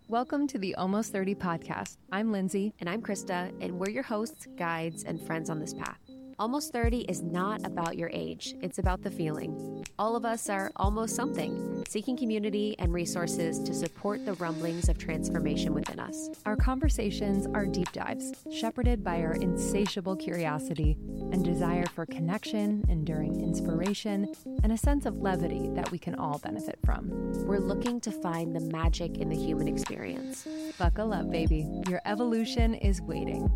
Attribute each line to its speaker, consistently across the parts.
Speaker 1: Welcome to the Almost 30 podcast. I'm Lindsay.
Speaker 2: And I'm Krista, and we're your hosts, guides, and friends on this path. Almost 30 is not about your age, it's about the feeling. All of us are almost something, seeking community and resources to support the rumblings of transformation within us.
Speaker 1: Our conversations are deep dives, shepherded by our insatiable curiosity and desire for connection, enduring inspiration, and a sense of levity that we can all benefit from.
Speaker 2: We're looking to find the magic in the human experience.
Speaker 1: Buckle up, baby. Your evolution is waiting.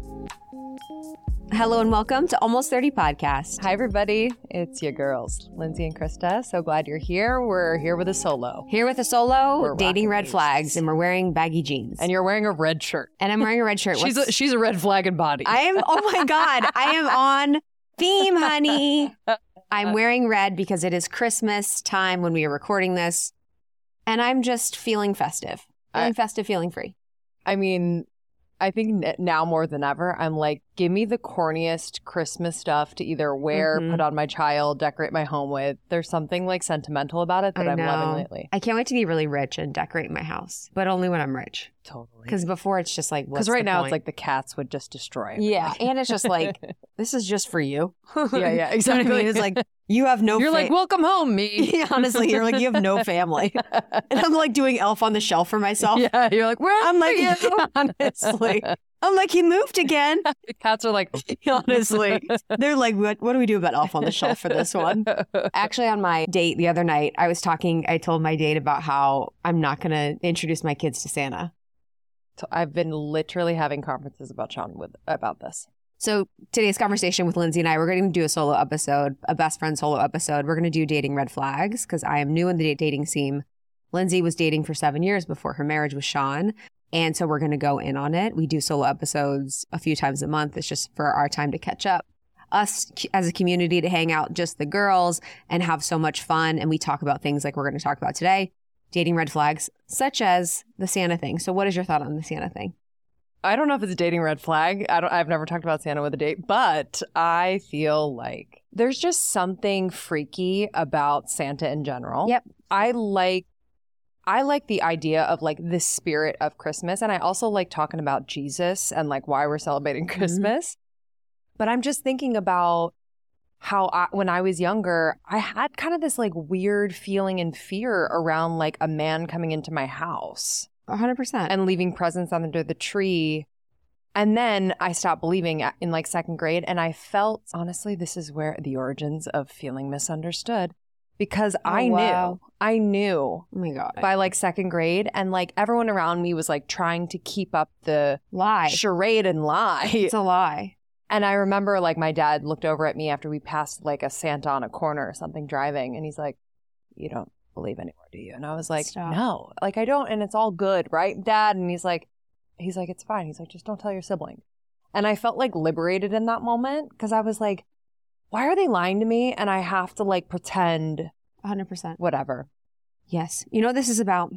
Speaker 3: Hello and welcome to Almost 30 Podcast.
Speaker 4: Hi, everybody. It's your girls, Lindsay and Krista. So glad you're here. We're here with a solo.
Speaker 3: Here with a solo,
Speaker 4: We're
Speaker 3: dating
Speaker 4: rocking
Speaker 3: red
Speaker 4: these.
Speaker 3: flags, and we're wearing baggy jeans.
Speaker 4: And you're wearing a red shirt.
Speaker 3: And I'm wearing a red shirt.
Speaker 4: She's a red flag in body.
Speaker 3: Oh my God, I am on theme, honey. I'm wearing red because it is Christmas time when we are recording this. And I'm just feeling festive. Feeling free.
Speaker 4: I mean, I think now more than ever, I'm like, give me the corniest Christmas stuff to either wear, put on my child, decorate my home with. There's something like sentimental about it that I'm loving lately.
Speaker 3: I can't wait to be really rich and decorate my house, but only when I'm rich.
Speaker 4: Totally.
Speaker 3: Because before it's just like,
Speaker 4: Because right now it's like the cats would just destroy everything.
Speaker 3: Yeah, and it's just like, this is just for you.
Speaker 4: Yeah, exactly.
Speaker 3: You know what I mean? It's like, you have no
Speaker 4: You're like, welcome home, me.
Speaker 3: Yeah, honestly, you're like, you have no family. And I'm like doing Elf on the Shelf for myself.
Speaker 4: Yeah, you're like, where
Speaker 3: I'm like,
Speaker 4: are you?
Speaker 3: honestly. I'm like, he moved again.
Speaker 4: The cats are like,
Speaker 3: Honestly. They're like, what do we do about Elf on the Shelf for this one? Actually, on my date the other night, I told my date about how I'm not going to introduce my kids to Santa.
Speaker 4: So I've been literally having conferences about this.
Speaker 3: So today's conversation with Lindsay and I, we're going to do a solo episode, a best friend solo episode. We're going to do dating red flags because I am new in the dating scene. Lindsay was dating for 7 years before her marriage with Sean. And so we're going to go in on it. We do solo episodes a few times a month. It's just for our time to catch up. Us as a community to hang out, just the girls, and have so much fun. And we talk about things like we're going to talk about today, dating red flags, such as the Santa thing. So what is your thought on the Santa thing?
Speaker 4: I don't know if it's a dating red flag. I've never talked about Santa with a date, but I feel like there's just something freaky about Santa in general.
Speaker 3: Yep.
Speaker 4: I like the idea of like the spirit of Christmas. And I also like talking about Jesus and like why we're celebrating Christmas. But I'm just thinking about how when I was younger, I had kind of this like weird feeling and fear around like a man coming into my house.
Speaker 3: 100%.
Speaker 4: And leaving presents under the tree. And then I stopped believing in like second grade. And I felt, honestly, this is where the origins of feeling misunderstood. Because I knew
Speaker 3: Oh my God.
Speaker 4: by like second grade. And like everyone around me was like trying to keep up the
Speaker 3: Lie.
Speaker 4: charade and lie.
Speaker 3: It's a lie.
Speaker 4: And I remember like my dad looked over at me after we passed like a Santa on a corner or something driving. And he's like, you don't believe anymore, do you? And I was like,
Speaker 3: Stop.
Speaker 4: no, like I don't. And it's all good, right, Dad? And he's like, it's fine. He's like, just don't tell your sibling. And I felt like liberated in that moment because I was like, why are they lying to me? And I have to like pretend
Speaker 3: 100%.
Speaker 4: whatever.
Speaker 3: Yes. You know what this is about?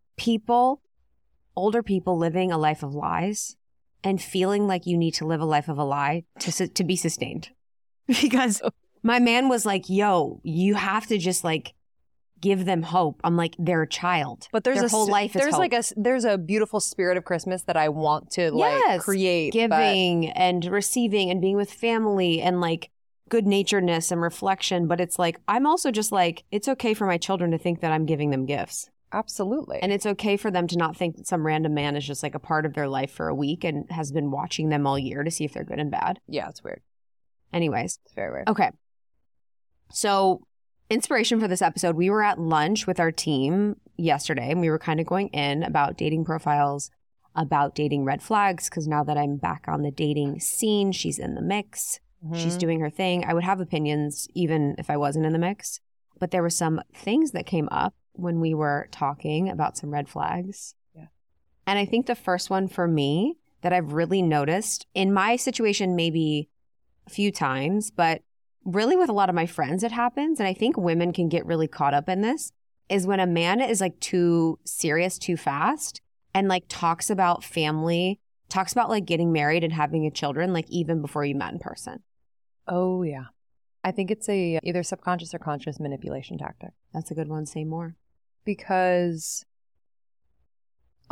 Speaker 3: Older people living a life of lies and feeling like you need to live a life of a lie to be sustained. Because my man was like, yo, you have to just like give them hope. I'm like, they're a child.
Speaker 4: But there's
Speaker 3: their whole life is
Speaker 4: there's
Speaker 3: hope.
Speaker 4: like there's a beautiful spirit of Christmas that I want to like create.
Speaker 3: Giving and receiving and being with family and like good naturedness and reflection. But it's like, I'm also just like, it's okay for my children to think that I'm giving them gifts.
Speaker 4: Absolutely.
Speaker 3: And it's okay for them to not think that some random man is just like a part of their life for a week and has been watching them all year to see if they're good and bad.
Speaker 4: Yeah, it's weird.
Speaker 3: Anyways.
Speaker 4: It's very weird.
Speaker 3: Okay. So inspiration for this episode, we were at lunch with our team yesterday and we were kind of going in about dating profiles, about dating red flags, because now that I'm back on the dating scene, she's in the mix. She's doing her thing. I would have opinions even if I wasn't in the mix. But there were some things that came up when we were talking about some red flags.
Speaker 4: Yeah.
Speaker 3: And I think the first one for me that I've really noticed in my situation, maybe a few times, but really with a lot of my friends, it happens. And I think women can get really caught up in this, is when a man is like too serious, too fast, and like talks about family, talks about like getting married and having a children, like even before you met in person.
Speaker 4: Oh, yeah. I think it's a either subconscious or conscious manipulation tactic.
Speaker 3: That's a good one. Say more.
Speaker 4: Because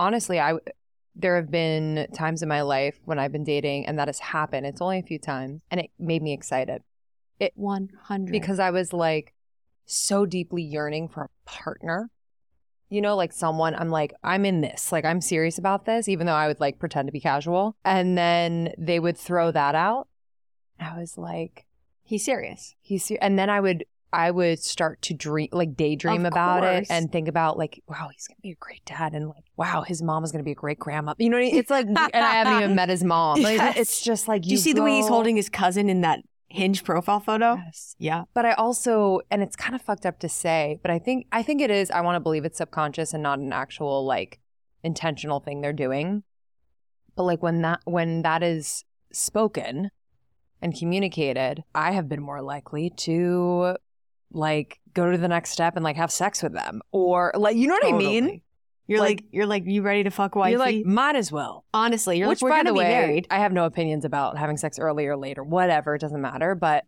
Speaker 4: honestly, there have been times in my life when I've been dating and that has happened. It's only a few times and it made me excited.
Speaker 3: 100.
Speaker 4: Because I was like so deeply yearning for a partner. You know, like someone, I'm like, I'm in this. Like, I'm serious about this, even though I would like pretend to be casual. And then they would throw that out. I was like,
Speaker 3: he's serious.
Speaker 4: And then I would start to daydream about it and think about like, wow, he's going to be a great dad. And like, wow, his mom is going to be a great grandma. You know what I mean? It's like, and I haven't even met his mom. Like,
Speaker 3: Yes.
Speaker 4: It's just like,
Speaker 3: Do you see the way he's holding his cousin in that Hinge profile photo?
Speaker 4: Yes.
Speaker 3: Yeah.
Speaker 4: But I also, and it's kind of fucked up to say, but I think it is, I want to believe it's subconscious and not an actual like intentional thing they're doing. But like when that is spoken and communicated, I have been more likely to like go to the next step and like have sex with them or like, you know what I mean? You're like,
Speaker 3: you ready to fuck wifey?
Speaker 4: You're like, might as well.
Speaker 3: Honestly, you're
Speaker 4: Which,
Speaker 3: like, we're
Speaker 4: by
Speaker 3: going to
Speaker 4: the
Speaker 3: be
Speaker 4: way,
Speaker 3: married.
Speaker 4: I have no opinions about having sex early or late or whatever. It doesn't matter. But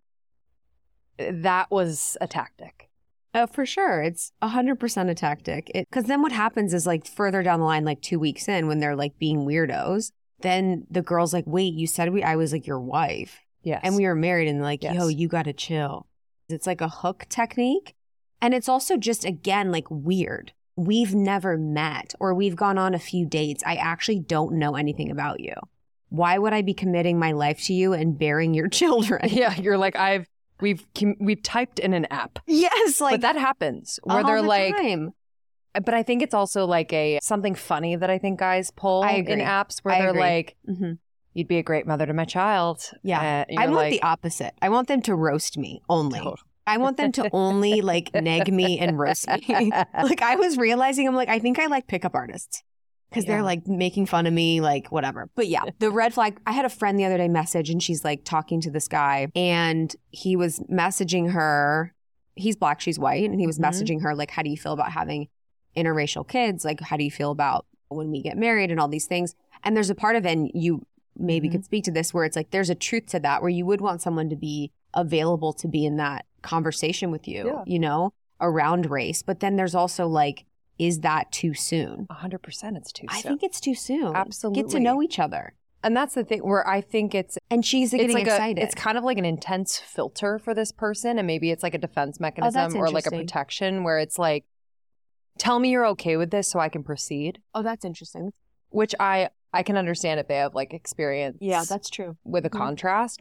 Speaker 4: that was a tactic.
Speaker 3: For sure. It's 100% a tactic. Because then what happens is like further down the line, like 2 weeks in when they're like being weirdos, then the girl's like, wait, you said I was like your wife.
Speaker 4: Yes.
Speaker 3: And we were married and like,
Speaker 4: Yes.
Speaker 3: yo, you got to chill. It's like a hook technique. And it's also just, again, like weird. We've never met or we've gone on a few dates. I actually don't know anything about you. Why would I be committing my life to you and bearing your children?
Speaker 4: Yeah, you're like, we've typed in an app.
Speaker 3: Yes, like
Speaker 4: but that happens where
Speaker 3: all
Speaker 4: they're
Speaker 3: the
Speaker 4: like,
Speaker 3: time.
Speaker 4: but I think it's also like something funny that I think guys pull
Speaker 3: I
Speaker 4: in
Speaker 3: agree.
Speaker 4: apps where
Speaker 3: I
Speaker 4: they're
Speaker 3: agree.
Speaker 4: like,
Speaker 3: Mhm.
Speaker 4: you'd be a great mother to my child.
Speaker 3: Yeah.
Speaker 4: You're
Speaker 3: I want
Speaker 4: like,
Speaker 3: the opposite. I want them to roast me only.
Speaker 4: Totally.
Speaker 3: I want them to only like neg me and roast me. Like I was realizing, I'm like, I think I like pickup artists because they're
Speaker 4: Yeah.
Speaker 3: like making fun of me, like whatever. But yeah, the red flag. I had a friend the other day message and she's like talking to this guy and he was messaging her. He's black, she's white. And he was
Speaker 4: Mhm.
Speaker 3: messaging her like, how do you feel about having interracial kids? Like, how do you feel about when we get married and all these things? And there's a part of it, and you maybe
Speaker 4: Mhm.
Speaker 3: could speak to this, where it's like there's a truth to that, where you would want someone to be available to be in that conversation with you,
Speaker 4: Yeah.
Speaker 3: you know, around race. But then there's also like, is that too soon?
Speaker 4: 100% it's too soon.
Speaker 3: I think it's too soon. Get to
Speaker 4: Absolutely.
Speaker 3: know each other.
Speaker 4: And that's the thing where I think it's
Speaker 3: And she's getting
Speaker 4: like
Speaker 3: excited.
Speaker 4: it's kind of like an intense filter for this person. And maybe it's like a defense mechanism or like a
Speaker 3: interesting.
Speaker 4: protection where it's like, tell me you're okay with this so I can proceed,
Speaker 3: oh, that's interesting.
Speaker 4: which I can understand if they have like experience
Speaker 3: Yeah, that's true.
Speaker 4: with a
Speaker 3: Mhm.
Speaker 4: contrast.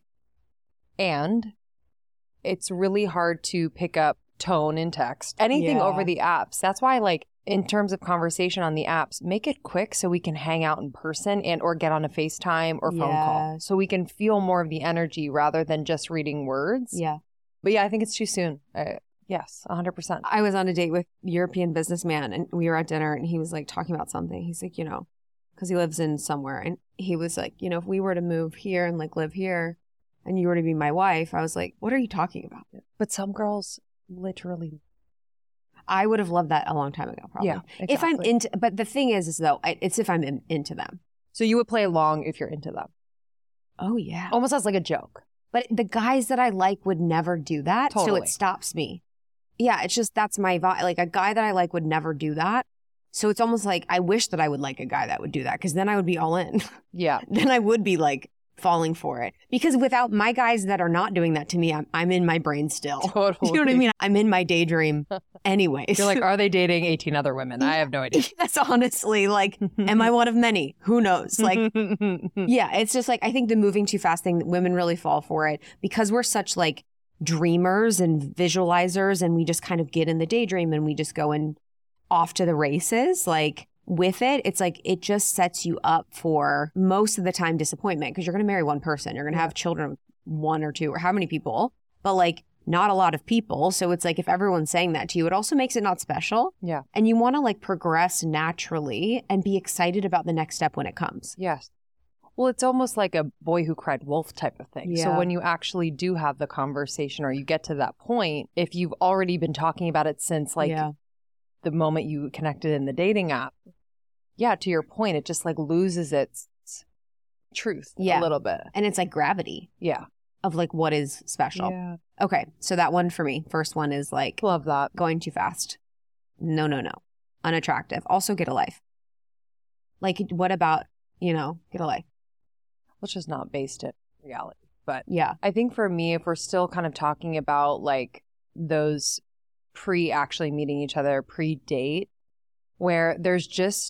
Speaker 4: And it's really hard to pick up tone in text, anything
Speaker 3: Yeah.
Speaker 4: over the apps. That's why, like, in terms of conversation on the apps, make it quick so we can hang out in person and or get on a FaceTime or phone call
Speaker 3: Yes.
Speaker 4: so we can feel more of the energy rather than just reading words.
Speaker 3: Yeah.
Speaker 4: But yeah, I think it's too soon. Yes, 100%.
Speaker 3: I was on a date with a European businessman and we were at dinner and he was like talking about something. He's like, you know, because he lives in somewhere. And he was like, you know, if we were to move here and like live here and you were to be my wife, I was like, what are you talking about?
Speaker 4: But some girls literally.
Speaker 3: I would have loved that a long time ago, probably.
Speaker 4: Yeah.
Speaker 3: If I'm
Speaker 4: exactly.
Speaker 3: into, but the thing is though, it's if I'm into them.
Speaker 4: So you would play along if you're into them.
Speaker 3: Oh, yeah.
Speaker 4: Almost as like a joke.
Speaker 3: But the guys that I like would never do that. So
Speaker 4: Totally.
Speaker 3: it stops me. Yeah, it's just that's my vibe. Like a guy that I like would never do that. So it's almost like I wish that I would like a guy that would do that because then I would be all in.
Speaker 4: Yeah.
Speaker 3: Then I would be like falling for it. Because without my guys that are not doing that to me, I'm in my brain still.
Speaker 4: Totally.
Speaker 3: You know what I mean? I'm in my daydream anyways.
Speaker 4: You're like, are they dating 18 other women? I have no idea.
Speaker 3: That's honestly like, am I one of many? Who knows? Like, yeah, it's just like, I think the moving too fast thing, women really fall for it because we're such like dreamers and visualizers and we just kind of get in the daydream and we just go in off to the races. Like with it, it's like, it just sets you up for most of the time disappointment because you're going to marry one person. You're going to have children with one or two or how many people, but like not a lot of people. So it's like, if everyone's saying that to you, it also makes it not special.
Speaker 4: Yeah.
Speaker 3: And you want to like progress naturally and be excited about the next step when it comes.
Speaker 4: Yes. Well, it's almost like a boy who cried wolf type of thing. So
Speaker 3: Yeah.
Speaker 4: when you actually do have the conversation or you get to that point, if you've already been talking about it since like
Speaker 3: Yeah.
Speaker 4: the moment you connected in the dating app, yeah, to your point, it just like loses its truth
Speaker 3: Yeah.
Speaker 4: a little bit.
Speaker 3: And it's like gravity
Speaker 4: Yeah.
Speaker 3: of like what is special.
Speaker 4: Yeah.
Speaker 3: Okay. So that one for me, first one is like
Speaker 4: Love that.
Speaker 3: going too fast. No. Unattractive. Also get a life. Like, what about, get a life?
Speaker 4: Which is not based in reality. But
Speaker 3: Yeah.
Speaker 4: I think for me, if we're still kind of talking about like those actually meeting each other, pre-date, where there's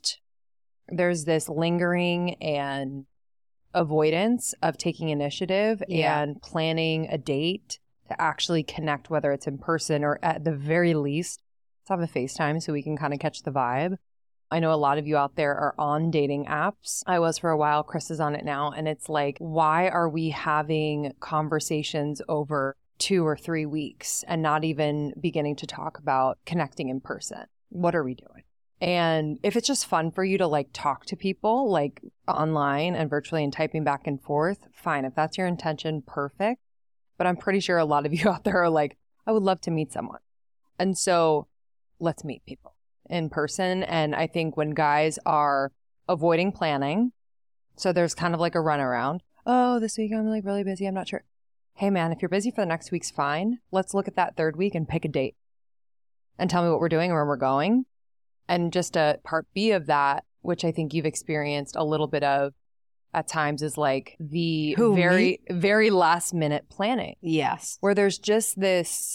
Speaker 4: this lingering and avoidance of taking initiative and planning a date to actually connect, whether it's in person or at the very least, let's have a FaceTime so we can kind of catch the vibe. I know a lot of you out there are on dating apps. I was for a while. Chris is on it now. And it's like, why are we having conversations over 2 or 3 weeks and not even beginning to talk about connecting in person? What are we doing? And if it's just fun for you to like talk to people like online and virtually and typing back and forth, fine. If that's your intention, perfect. But I'm pretty sure a lot of you out there are like, I would love to meet someone. And so let's meet people in person. And I think when guys are avoiding planning, so there's kind of like a runaround. Oh, this week I'm like really busy. I'm not sure. Hey man, if you're busy for the next week's fine. Let's look at that third week and pick a date and tell me what we're doing and where we're going. And just a part B of that, which I think you've experienced a little bit of at times, is like the very last minute planning.
Speaker 3: Yes.
Speaker 4: Where there's just this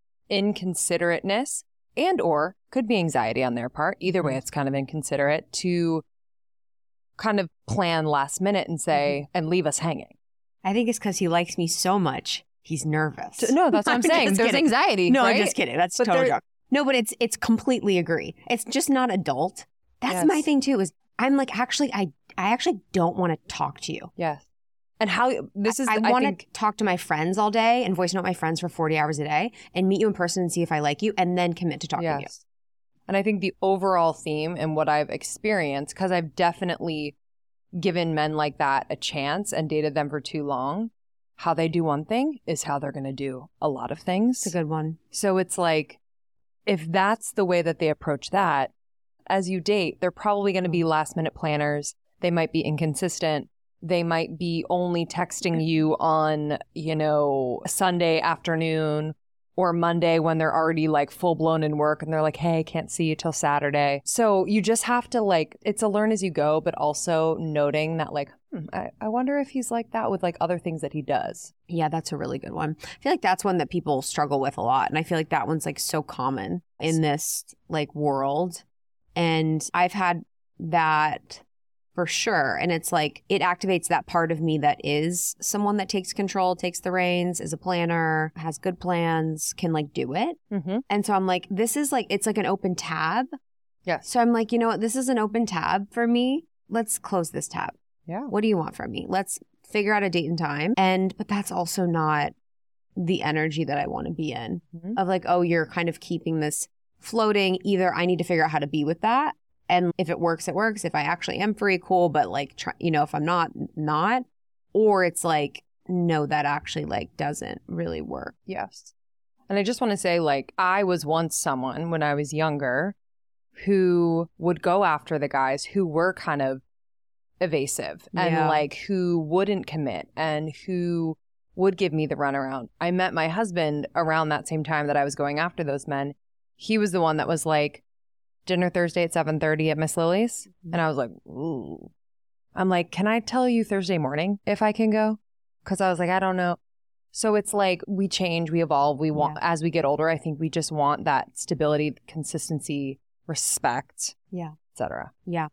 Speaker 4: inconsiderateness and or could be anxiety on their part. Either way, it's kind of inconsiderate to kind of plan last minute and say, and leave us hanging.
Speaker 3: I think it's because he likes me so much. He's nervous.
Speaker 4: No, that's what I'm saying. There's anxiety.
Speaker 3: No,
Speaker 4: right?
Speaker 3: I'm just kidding. That's total joke. No, but it's completely agree. It's just not adult. That's my thing too, is I'm like, actually, I actually don't want to talk to you.
Speaker 4: Yes. And how this is,
Speaker 3: I want to talk to my friends all day and voice note my friends for 40 hours a day and meet you in person and see if I like you and then commit to talking to you.
Speaker 4: And I think the overall theme and what I've experienced, because I've definitely given men like that a chance and dated them for too long, how they do one thing is how they're going to do a lot of things.
Speaker 3: It's a good one.
Speaker 4: So it's like, if that's the way that they approach that, as you date, they're probably going to be last minute planners. They might be inconsistent. They might be only texting you on, Sunday afternoon or Monday when they're already like full blown in work and they're like, hey, can't see you till Saturday. So you just have to like, it's a learn as you go, but also noting that like, I wonder if he's like that with like other things that he does.
Speaker 3: Yeah, that's a really good one. I feel like that's one that people struggle with a lot. And I feel like that one's like so common in this like world. And I've had that for sure. And it's like, it activates that part of me that is someone that takes control, takes the reins, is a planner, has good plans, can like do it.
Speaker 4: Mm-hmm.
Speaker 3: And so I'm like, this is like, it's like an open tab.
Speaker 4: Yeah.
Speaker 3: So I'm like, you know what? This is an open tab for me. Let's close this tab.
Speaker 4: Yeah.
Speaker 3: What do you want from me? Let's figure out a date and time. But that's also not the energy that I want to be in of like, oh, you're kind of keeping this floating. Either I need to figure out how to be with that. And if it works, it works. If I actually am free, cool. But like, if I'm not. Or it's like, no, that actually like doesn't really work.
Speaker 4: Yes. And I just want to say, like, I was once someone when I was younger who would go after the guys who were kind of evasive and like who wouldn't commit and who would give me the runaround. I met my husband around that same time that I was going after those men. He was the one that was like, dinner Thursday at 7:30 at Miss Lily's. And I was like, ooh. I'm like, can I tell you Thursday morning if I can go? Because I was like, I don't know. So it's like we change, we evolve, we want, as we get older, I think we just want that stability, consistency, respect, etc.
Speaker 3: Yeah.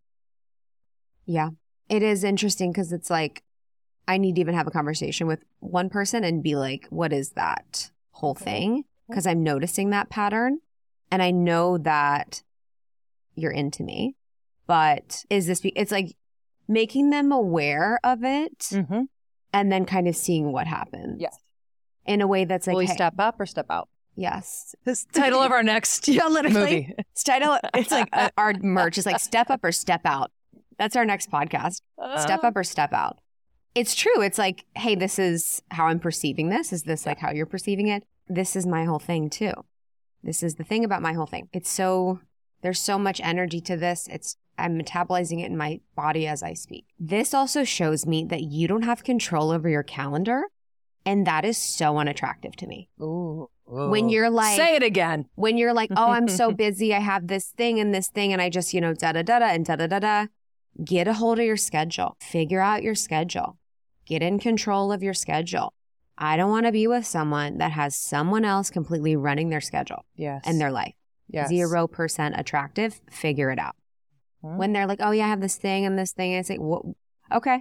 Speaker 3: It is interesting because it's like, I need to even have a conversation with one person and be like, what is that whole thing? Because I'm noticing that pattern and I know that you're into me, but is this, it's like making them aware of it and then kind of seeing what happens.
Speaker 4: Yes.
Speaker 3: In a way that's like,
Speaker 4: will you step up or step out?
Speaker 3: Yes.
Speaker 4: This title of our next
Speaker 3: literally,
Speaker 4: movie.
Speaker 3: It's like our merch is like step up or step out. That's our next podcast. Step up or step out. It's true. It's like, hey, this is how I'm perceiving this. Is this like how you're perceiving it? This is my whole thing too. This is the thing about my whole thing. There's so much energy to this. I'm metabolizing it in my body as I speak. This also shows me that you don't have control over your calendar. And that is so unattractive to me.
Speaker 4: Ooh.
Speaker 3: When you're like,
Speaker 4: say it again.
Speaker 3: When you're like, oh, I'm so busy. I have this thing, and I just, da da da da and da da da da. Get a hold of your schedule. Figure out your schedule. Get in control of your schedule. I don't want to be with someone that has someone else completely running their schedule and their life.
Speaker 4: Yes.
Speaker 3: 0% attractive. Figure it out. When they're like, oh yeah, I have this thing and this thing. And I say, well, okay.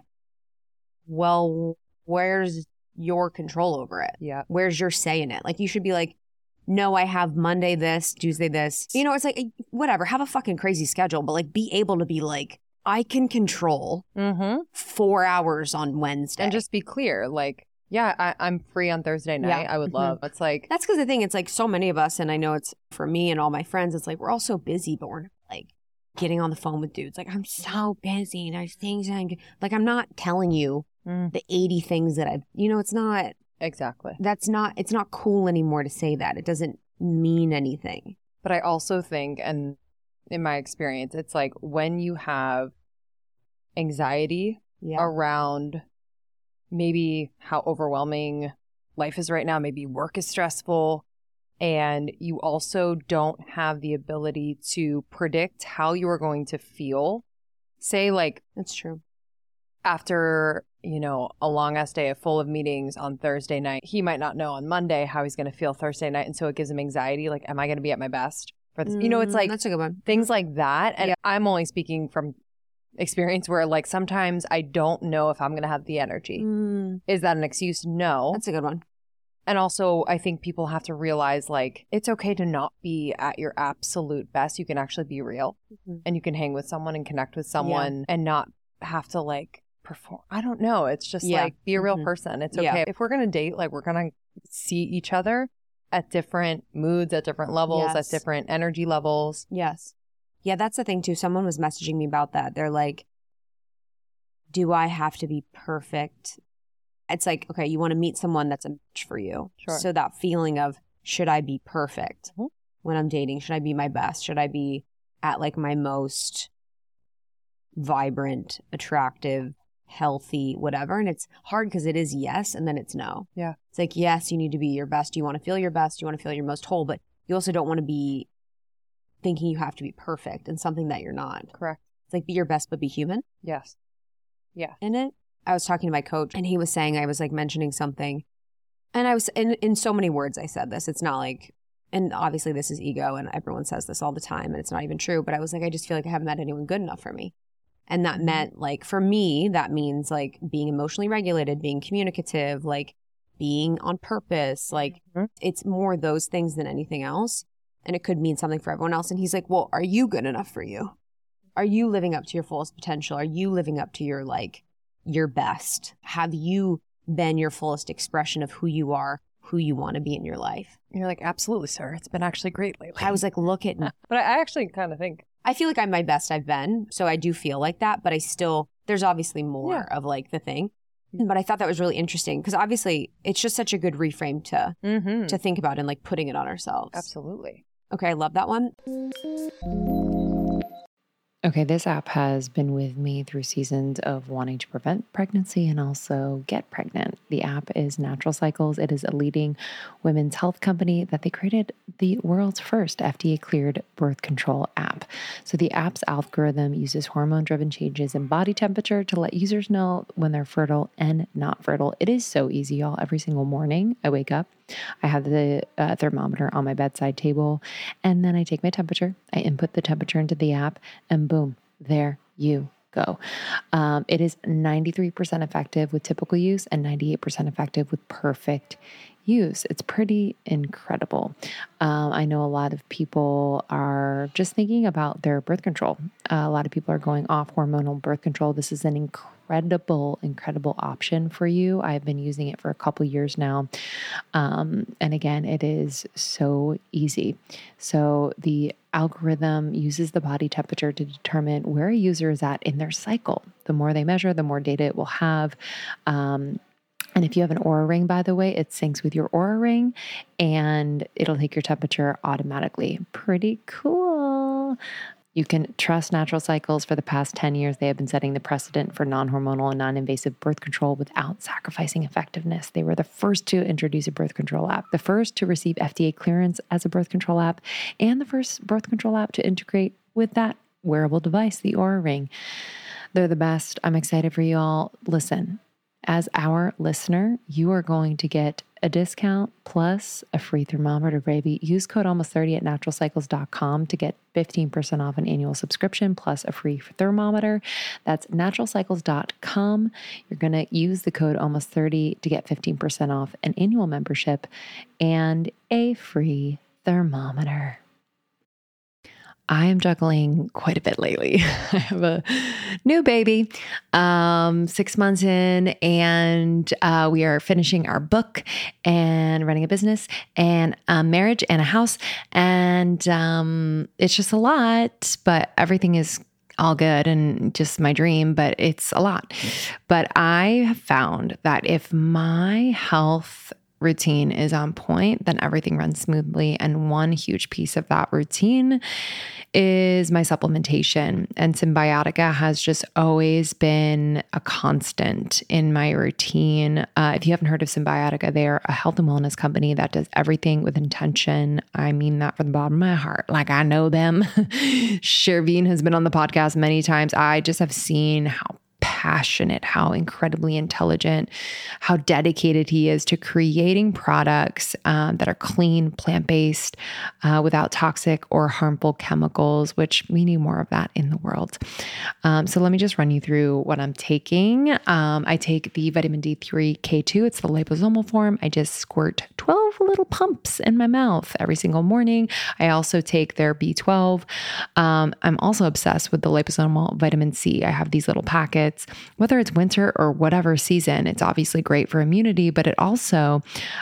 Speaker 3: Well, where's your control over it?
Speaker 4: Yeah.
Speaker 3: Where's your say in it? Like, you should be like, no, I have Monday this, Tuesday this. You know, it's like, whatever, have a fucking crazy schedule, but like be able to be like, I can control 4 hours on Wednesday.
Speaker 4: And just be clear, like, yeah, I'm free on Thursday night.
Speaker 3: Yeah.
Speaker 4: I would love. It's like,
Speaker 3: that's because the thing, it's like so many of us, and I know it's for me and all my friends, it's like we're all so busy, but we're not like getting on the phone with dudes. Like, I'm so busy. There's things like, I'm not telling you the 80 things that I've, you know, it's not.
Speaker 4: Exactly.
Speaker 3: It's not cool anymore to say that. It doesn't mean anything.
Speaker 4: But I also think, and in my experience, it's like when you have anxiety around maybe how overwhelming life is right now, maybe work is stressful, and you also don't have the ability to predict how you are going to feel. Say, like,
Speaker 3: that's true.
Speaker 4: After, you know, a long ass day full of meetings on Thursday night, he might not know on Monday how he's going to feel Thursday night. And so it gives him anxiety. Like, am I going to be at my best for this? You know, it's like,
Speaker 3: that's a good one.
Speaker 4: Things like that. And I'm only speaking from experience where, like, sometimes I don't know if I'm going to have the energy. Is that an excuse? No.
Speaker 3: That's a good one.
Speaker 4: And also, I think people have to realize, like, it's okay to not be at your absolute best. You can actually be real and you can hang with someone and connect with someone and not have to, like, perform. I don't know. It's just like, be a real person. It's okay. If we're going to date, like, we're going to see each other at different moods, at different levels, at different energy levels.
Speaker 3: Yes. Yeah, that's the thing too. Someone was messaging me about that. They're like, do I have to be perfect? It's like, okay, you want to meet someone that's a match for you.
Speaker 4: Sure.
Speaker 3: So that feeling of, should I be perfect when I'm dating? Should I be my best? Should I be at like my most vibrant, attractive, healthy, whatever? And it's hard because it is yes and then it's no.
Speaker 4: Yeah.
Speaker 3: It's like, yes, you need to be your best. You want to feel your best. You want to feel your most whole, but you also don't want to be thinking you have to be perfect in something that you're not.
Speaker 4: Correct.
Speaker 3: It's like, be your best, but be human.
Speaker 4: Yes. Yeah.
Speaker 3: In it. I was talking to my coach and he was saying, I was like mentioning something and I was in so many words I said this. It's not like, and obviously this is ego and everyone says this all the time and it's not even true, but I was like, I just feel like I haven't met anyone good enough for me. And that meant, like, for me, that means like being emotionally regulated, being communicative, like being on purpose. Like it's more those things than anything else. And it could mean something for everyone else. And he's like, well, are you good enough for you? Are you living up to your fullest potential? Are you living up to your, like, your best? Have you been your fullest expression of who you are, who you want to be in your life?
Speaker 4: And you're like, absolutely, sir. It's been actually great lately.
Speaker 3: I was like, look at me.
Speaker 4: But I actually kind of think,
Speaker 3: I feel like I'm my best I've been. So I do feel like that, but I still, there's obviously more of like the thing. But I thought that was really interesting because obviously it's just such a good reframe to think about and like putting it on ourselves.
Speaker 4: Absolutely.
Speaker 3: Okay, I love that one.
Speaker 5: Okay, this app has been with me through seasons of wanting to prevent pregnancy and also get pregnant. The app is Natural Cycles. It is a leading women's health company that they created the world's first FDA-cleared birth control app. So the app's algorithm uses hormone-driven changes in body temperature to let users know when they're fertile and not fertile. It is so easy, y'all. Every single morning I wake up, I have the thermometer on my bedside table, and then I take my temperature. I input the temperature into the app, and boom, there you go. It is 93% effective with typical use and 98% effective with perfect use. It's pretty incredible. I know a lot of people are just thinking about their birth control. A lot of people are going off hormonal birth control. This is an incredible option for you. I've been using it for a couple years now. And again, it is so easy. So the algorithm uses the body temperature to determine where a user is at in their cycle. The more they measure, the more data it will have. And if you have an Oura Ring, by the way, it syncs with your Oura Ring and it'll take your temperature automatically. Pretty cool. You can trust Natural Cycles. For the past 10 years, they have been setting the precedent for non-hormonal and non-invasive birth control without sacrificing effectiveness. They were the first to introduce a birth control app, the first to receive FDA clearance as a birth control app, and the first birth control app to integrate with that wearable device, the Oura Ring. They're the best. I'm excited for you all. Listen, as our listener, you are going to get a discount plus a free thermometer, baby. Use code almost30 at naturalcycles.com to get 15% off an annual subscription plus a free thermometer. That's naturalcycles.com. You're going to use the code almost30 to get 15% off an annual membership and a free thermometer. I am juggling quite a bit lately. I have a new baby, 6 months in, and we are finishing our book and running a business and a marriage and a house. And it's just a lot, but everything is all good and just my dream, but it's a lot. But I have found that if my health routine is on point, then everything runs smoothly. And one huge piece of that routine is my supplementation. And Symbiotica has just always been a constant in my routine. If you haven't heard of Symbiotica, they're a health and wellness company that does everything with intention. I mean that from the bottom of my heart. Like, I know them. Sherveen has been on the podcast many times. I just have seen how passionate, how incredibly intelligent, how dedicated he is to creating products that are clean, plant-based, without toxic or harmful chemicals, which we need more of that in the world. So let me just run you through what I'm taking. I take the vitamin D3 K2. It's the liposomal form. I just squirt 12 little pumps in my mouth every single morning. I also take their B12. I'm also obsessed with the liposomal vitamin C. I have these little packets. Whether it's winter or whatever season, it's obviously great for immunity, but it also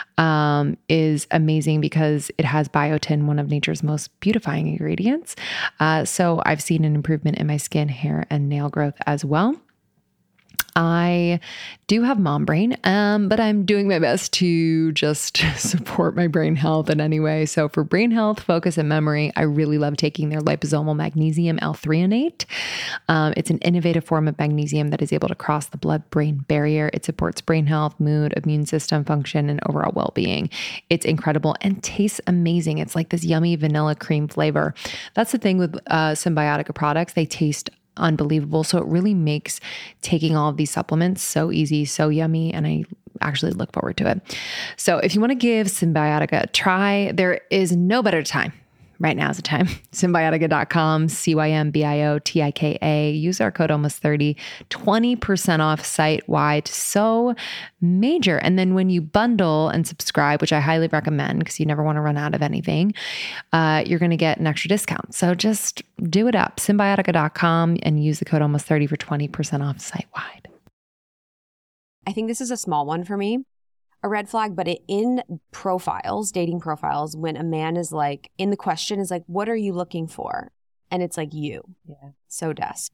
Speaker 5: is amazing because it has biotin, one of nature's most beautifying ingredients. So I've seen an improvement in my skin, hair, and nail growth as well. I do have mom brain, but I'm doing my best to just support my brain health in any way. So for brain health, focus, and memory, I really love taking their liposomal magnesium L-threonate. It's an innovative form of magnesium that is able to cross the blood-brain barrier. It supports brain health, mood, immune system function, and overall well-being. It's incredible and tastes amazing. It's like this yummy vanilla cream flavor. That's the thing with Symbiotica products. They taste unbelievable. So it really makes taking all of these supplements so easy, so yummy, and I actually look forward to it. So if you want to give Symbiotica a try, there is no better time. Right now is the time. Symbiotica.com, CYMBIOTIKA. Use our code almost30, 20% off site-wide. So major. And then when you bundle and subscribe, which I highly recommend because you never want to run out of anything, you're going to get an extra discount. So just do it up. Symbiotica.com and use the code almost30 for 20% off site-wide.
Speaker 3: I think this is a small one for me. A red flag, but in profiles, dating profiles, when a man is like, in the question is like, what are you looking for? And it's like, you.
Speaker 4: Yeah.
Speaker 3: So desp.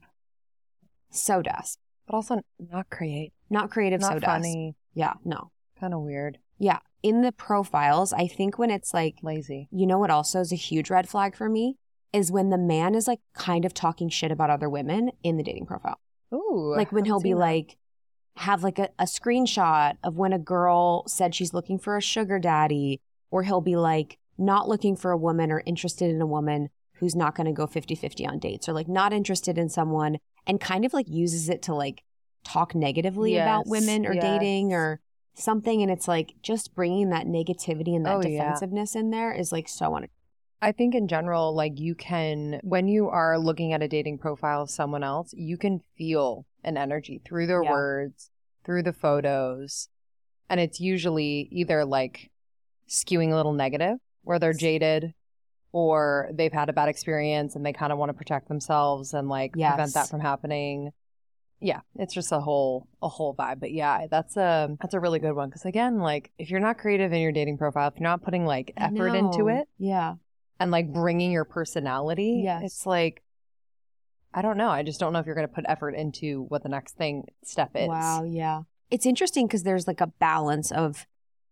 Speaker 3: So desp.
Speaker 4: But also not creative.
Speaker 3: Not creative,
Speaker 4: not
Speaker 3: so
Speaker 4: funny.
Speaker 3: desp. Yeah, no.
Speaker 4: Kind of weird.
Speaker 3: Yeah. In the profiles, I think when it's like,
Speaker 4: lazy.
Speaker 3: You know what also is a huge red flag for me? Is when the man is like kind of talking shit about other women in the dating profile.
Speaker 4: Ooh.
Speaker 3: Like when he'll be like, have like a screenshot of when a girl said she's looking for a sugar daddy, or he'll be like not looking for a woman or interested in a woman who's not going to go 50-50 on dates, or like not interested in someone, and kind of like uses it to like talk negatively about women or dating or something. And it's like just bringing that negativity and that defensiveness in there is like so unattractive.
Speaker 4: I think in general, like you can, when you are looking at a dating profile of someone else, you can feel an energy through their words, through the photos. And it's usually either like skewing a little negative, where they're jaded, or they've had a bad experience and they kind of want to protect themselves and like prevent that from happening. Yeah, it's just a whole vibe. But yeah, that's a really good one. Because again, like if you're not creative in your dating profile, if you're not putting like effort into it.
Speaker 3: Yeah.
Speaker 4: And like bringing your personality.
Speaker 3: Yes.
Speaker 4: It's like, I don't know. I just don't know if you're going to put effort into what the next step is.
Speaker 3: Wow. Yeah. It's interesting because there's like a balance of,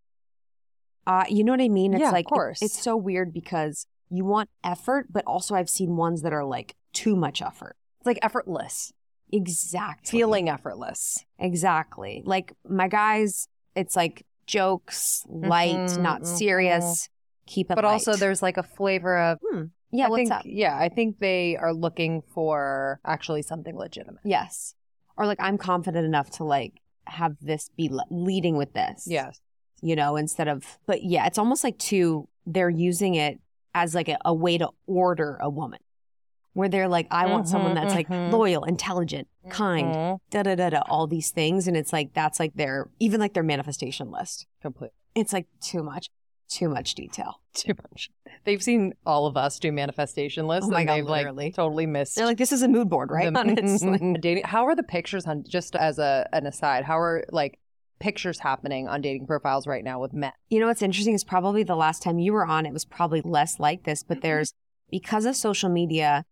Speaker 3: you know what I mean? It's like,
Speaker 4: of course.
Speaker 3: It's so weird because you want effort, but also I've seen ones that are like too much effort.
Speaker 4: It's like effortless.
Speaker 3: Exactly.
Speaker 4: Feeling effortless.
Speaker 3: Exactly. Like my guys, it's like jokes, light, not serious. Keep it
Speaker 4: but
Speaker 3: light.
Speaker 4: also there's like a flavor of,
Speaker 3: Yeah, what's up?
Speaker 4: Yeah, I think they are looking for actually something legitimate.
Speaker 3: Yes. Or like, I'm confident enough to like have this be leading with this.
Speaker 4: Yes.
Speaker 3: You know, instead of, but yeah, it's almost like they're using it as like a way to order a woman. Where they're like, I want someone that's like loyal, intelligent, kind, da-da-da-da, all these things. And it's like, that's like even like their manifestation list.
Speaker 4: Completely.
Speaker 3: It's like too much detail.
Speaker 4: Too much. They've seen all of us do manifestation lists.
Speaker 3: Oh my
Speaker 4: and
Speaker 3: God,
Speaker 4: they've
Speaker 3: literally.
Speaker 4: like totally missed.
Speaker 3: They're like, this is a mood board, right?
Speaker 4: Dating. How are the pictures on, just as an aside, how are like pictures happening on dating profiles right now with men?
Speaker 3: You know what's interesting is probably the last time you were on, it was probably less like this, but there's, because of social media,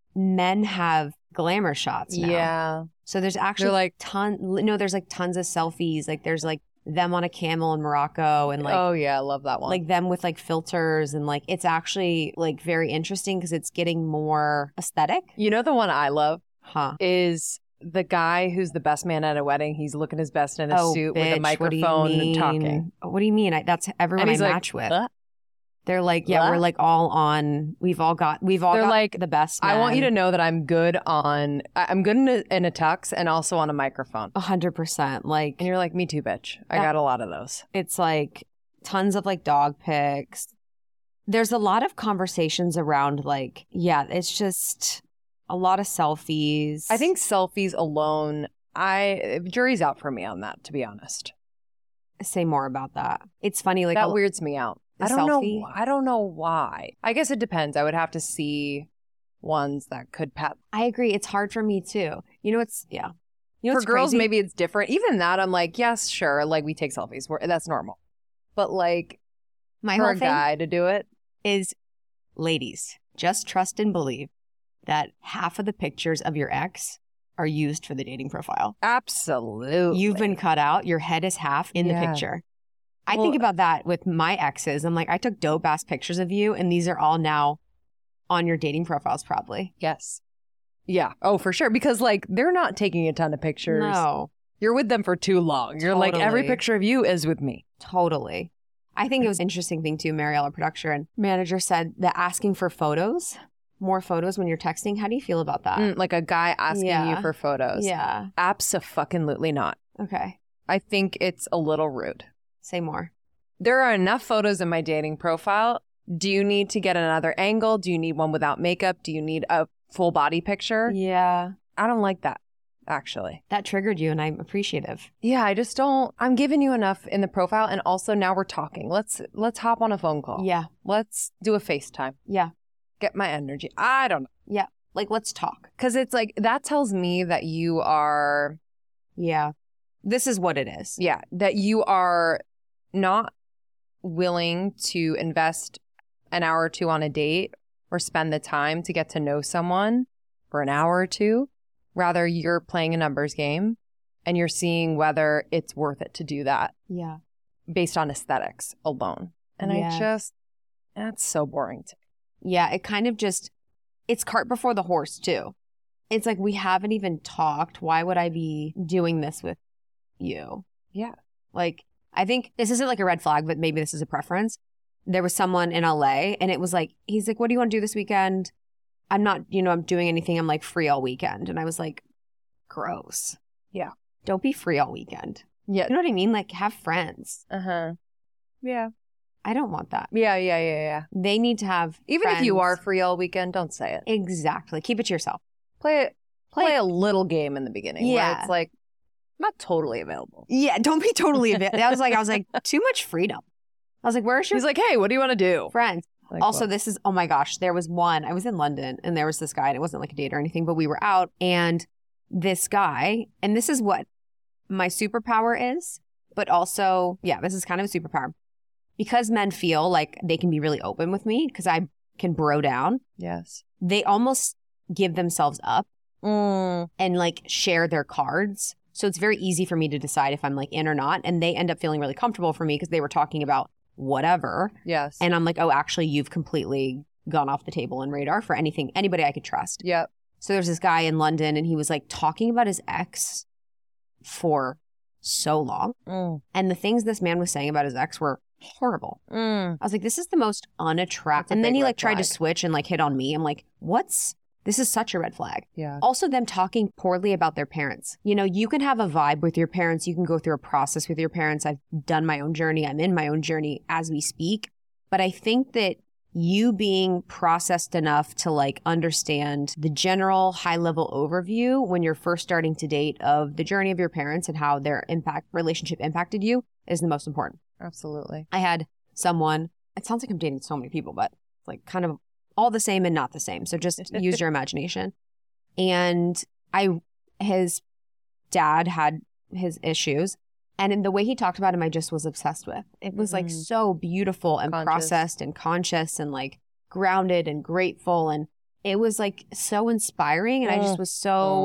Speaker 3: men have glamour shots now.
Speaker 4: Yeah.
Speaker 3: So there's actually
Speaker 4: like
Speaker 3: there's like tons of selfies. Like there's like them on a camel in Morocco and like,
Speaker 4: oh yeah, I love that one.
Speaker 3: Like them with like filters and like, it's actually like very interesting because it's getting more aesthetic.
Speaker 4: You know, the one I love
Speaker 3: Huh.
Speaker 4: is the guy who's the best man at a wedding. He's looking his best in a suit with a
Speaker 3: bitch,
Speaker 4: microphone and talking.
Speaker 3: What do you mean? That's everyone
Speaker 4: And he's
Speaker 3: I
Speaker 4: like,
Speaker 3: match with. They're like, yeah,
Speaker 4: What?
Speaker 3: we're like all on. We've all got
Speaker 4: like,
Speaker 3: the best.
Speaker 4: I want you to
Speaker 3: men.
Speaker 4: know that I'm good in a tux and also on a microphone.
Speaker 3: 100%. Like,
Speaker 4: And you're like, me too, bitch. I got a lot of those.
Speaker 3: it's like tons of like dog pics. There's a lot of conversations around like, yeah, it's just a lot of selfies.
Speaker 4: I think selfies alone, jury's out for me on that, to be honest.
Speaker 3: Say more about that. It's funny, like
Speaker 4: That weirds me out.
Speaker 3: The
Speaker 4: I don't
Speaker 3: selfie?
Speaker 4: know. I don't know why. I guess it depends. I would have to see ones that could pat.
Speaker 3: I agree. It's hard for me too. You know, it's yeah. You know,
Speaker 4: For
Speaker 3: what's
Speaker 4: girls,
Speaker 3: crazy?
Speaker 4: maybe it's different. Even that, I'm like, yes, sure. Like we take selfies. That's normal. But like
Speaker 3: My
Speaker 4: for
Speaker 3: whole
Speaker 4: a
Speaker 3: thing
Speaker 4: guy to do it,
Speaker 3: is, ladies, just trust and believe that half of the pictures of your ex are used for the dating profile.
Speaker 4: absolutely.
Speaker 3: You've been cut out. Your head is half in the
Speaker 4: Yeah.
Speaker 3: picture. I
Speaker 4: Well-
Speaker 3: think about that with my exes. I'm like, I took dope ass pictures of you, and these are all now on your dating profiles, probably.
Speaker 4: Yes. Yeah. Oh, for sure. Because like they're not taking a ton of pictures.
Speaker 3: No,
Speaker 4: You're with them for too long. You're like, every
Speaker 3: Totally.
Speaker 4: picture of you is with me.
Speaker 3: totally. I think it was an interesting thing too. Mariella, production manager, said that asking for photos, more photos when you're texting. How do you feel about that?
Speaker 4: Like a guy asking
Speaker 3: Yeah.
Speaker 4: you for photos.
Speaker 3: Yeah.
Speaker 4: Abso-fucking-lutely not.
Speaker 3: Okay.
Speaker 4: I think it's a little rude.
Speaker 3: Say more.
Speaker 4: There are enough photos in my dating profile. Do you need to get another angle? Do you need one without makeup? Do you need a full body picture?
Speaker 3: Yeah.
Speaker 4: I don't like that, actually.
Speaker 3: That triggered you, and I'm appreciative.
Speaker 4: Yeah, I just don't. I'm giving you enough in the profile, and also now we're talking. Let's hop on a phone call.
Speaker 3: Yeah.
Speaker 4: Let's do a FaceTime.
Speaker 3: Yeah.
Speaker 4: Get my energy. I don't know.
Speaker 3: Yeah. Like, let's talk.
Speaker 4: Because it's like, that tells me that you are,
Speaker 3: Yeah. This is what it is.
Speaker 4: yeah, that you are not willing to invest an hour or two on a date or spend the time to get to know someone for an hour or two. Rather, you're playing a numbers game and you're seeing whether it's worth it to do that
Speaker 3: Yeah.
Speaker 4: based on aesthetics alone. And
Speaker 3: Yes.
Speaker 4: that's so boring to me.
Speaker 3: Yeah. It kind of just, it's cart before the horse, too. It's like, we haven't even talked. Why would I be doing this with you?
Speaker 4: Yeah.
Speaker 3: Like, I think this isn't like a red flag, but maybe this is a preference. There was someone in LA, and it was like, he's like, what do you want to do this weekend? I'm not, I'm doing anything. I'm like free all weekend. And I was like, gross.
Speaker 4: Yeah.
Speaker 3: Don't be free all weekend.
Speaker 4: Yeah.
Speaker 3: You know what I mean? Like, have friends.
Speaker 4: Uh-huh. Yeah.
Speaker 3: I don't want that.
Speaker 4: Yeah.
Speaker 3: They need to have
Speaker 4: Even if you
Speaker 3: friends.
Speaker 4: are free all weekend, don't say it.
Speaker 3: Exactly. Keep it to yourself.
Speaker 4: Play a little game in the beginning.
Speaker 3: Yeah.
Speaker 4: Where it's like, I'm not totally available.
Speaker 3: Yeah, don't be totally I was like, too much freedom. I was like, where's your
Speaker 4: He's like, hey, what do you want to do?
Speaker 3: friends?
Speaker 4: Like,
Speaker 3: Also,
Speaker 4: what?
Speaker 3: this is, oh my gosh, there was one, I was in London and there was this guy, and it wasn't like a date or anything, but we were out, and this guy, and this is what my superpower is, but also, yeah, this is kind of a superpower. Because men feel like they can be really open with me because I can bro down,
Speaker 4: Yes.
Speaker 3: they almost give themselves up
Speaker 4: Mm.
Speaker 3: and like share their cards. So it's very easy for me to decide if I'm like in or not. And they end up feeling really comfortable for me because they were talking about whatever.
Speaker 4: Yes.
Speaker 3: And I'm like, oh, actually, you've completely gone off the table and radar for anybody I could trust.
Speaker 4: Yep.
Speaker 3: So there's this guy in London, and he was like talking about his ex for so long.
Speaker 4: Mm.
Speaker 3: And the things this man was saying about his ex were horrible.
Speaker 4: Mm.
Speaker 3: I was like, this is the most unattractive.
Speaker 4: That's a
Speaker 3: And then
Speaker 4: big
Speaker 3: he
Speaker 4: red
Speaker 3: like tried to
Speaker 4: flag.
Speaker 3: switch and like hit on me. I'm like, this is such a red flag.
Speaker 4: Yeah.
Speaker 3: Also, them talking poorly about their parents. You know, you can have a vibe with your parents. You can go through a process with your parents. I've done my own journey. I'm in my own journey as we speak. But I think that you being processed enough to like understand the general high level overview when you're first starting to date of the journey of your parents and how their relationship impacted you is the most important.
Speaker 4: Absolutely.
Speaker 3: I had someone, it sounds like I'm dating so many people, but it's like kind of all the same and not the same. So just use your imagination. And his dad had his issues. And in the way he talked about him, I just was obsessed with. It was like so beautiful and
Speaker 4: Conscious.
Speaker 3: processed and conscious and like grounded and grateful. And it was like so inspiring. And I just was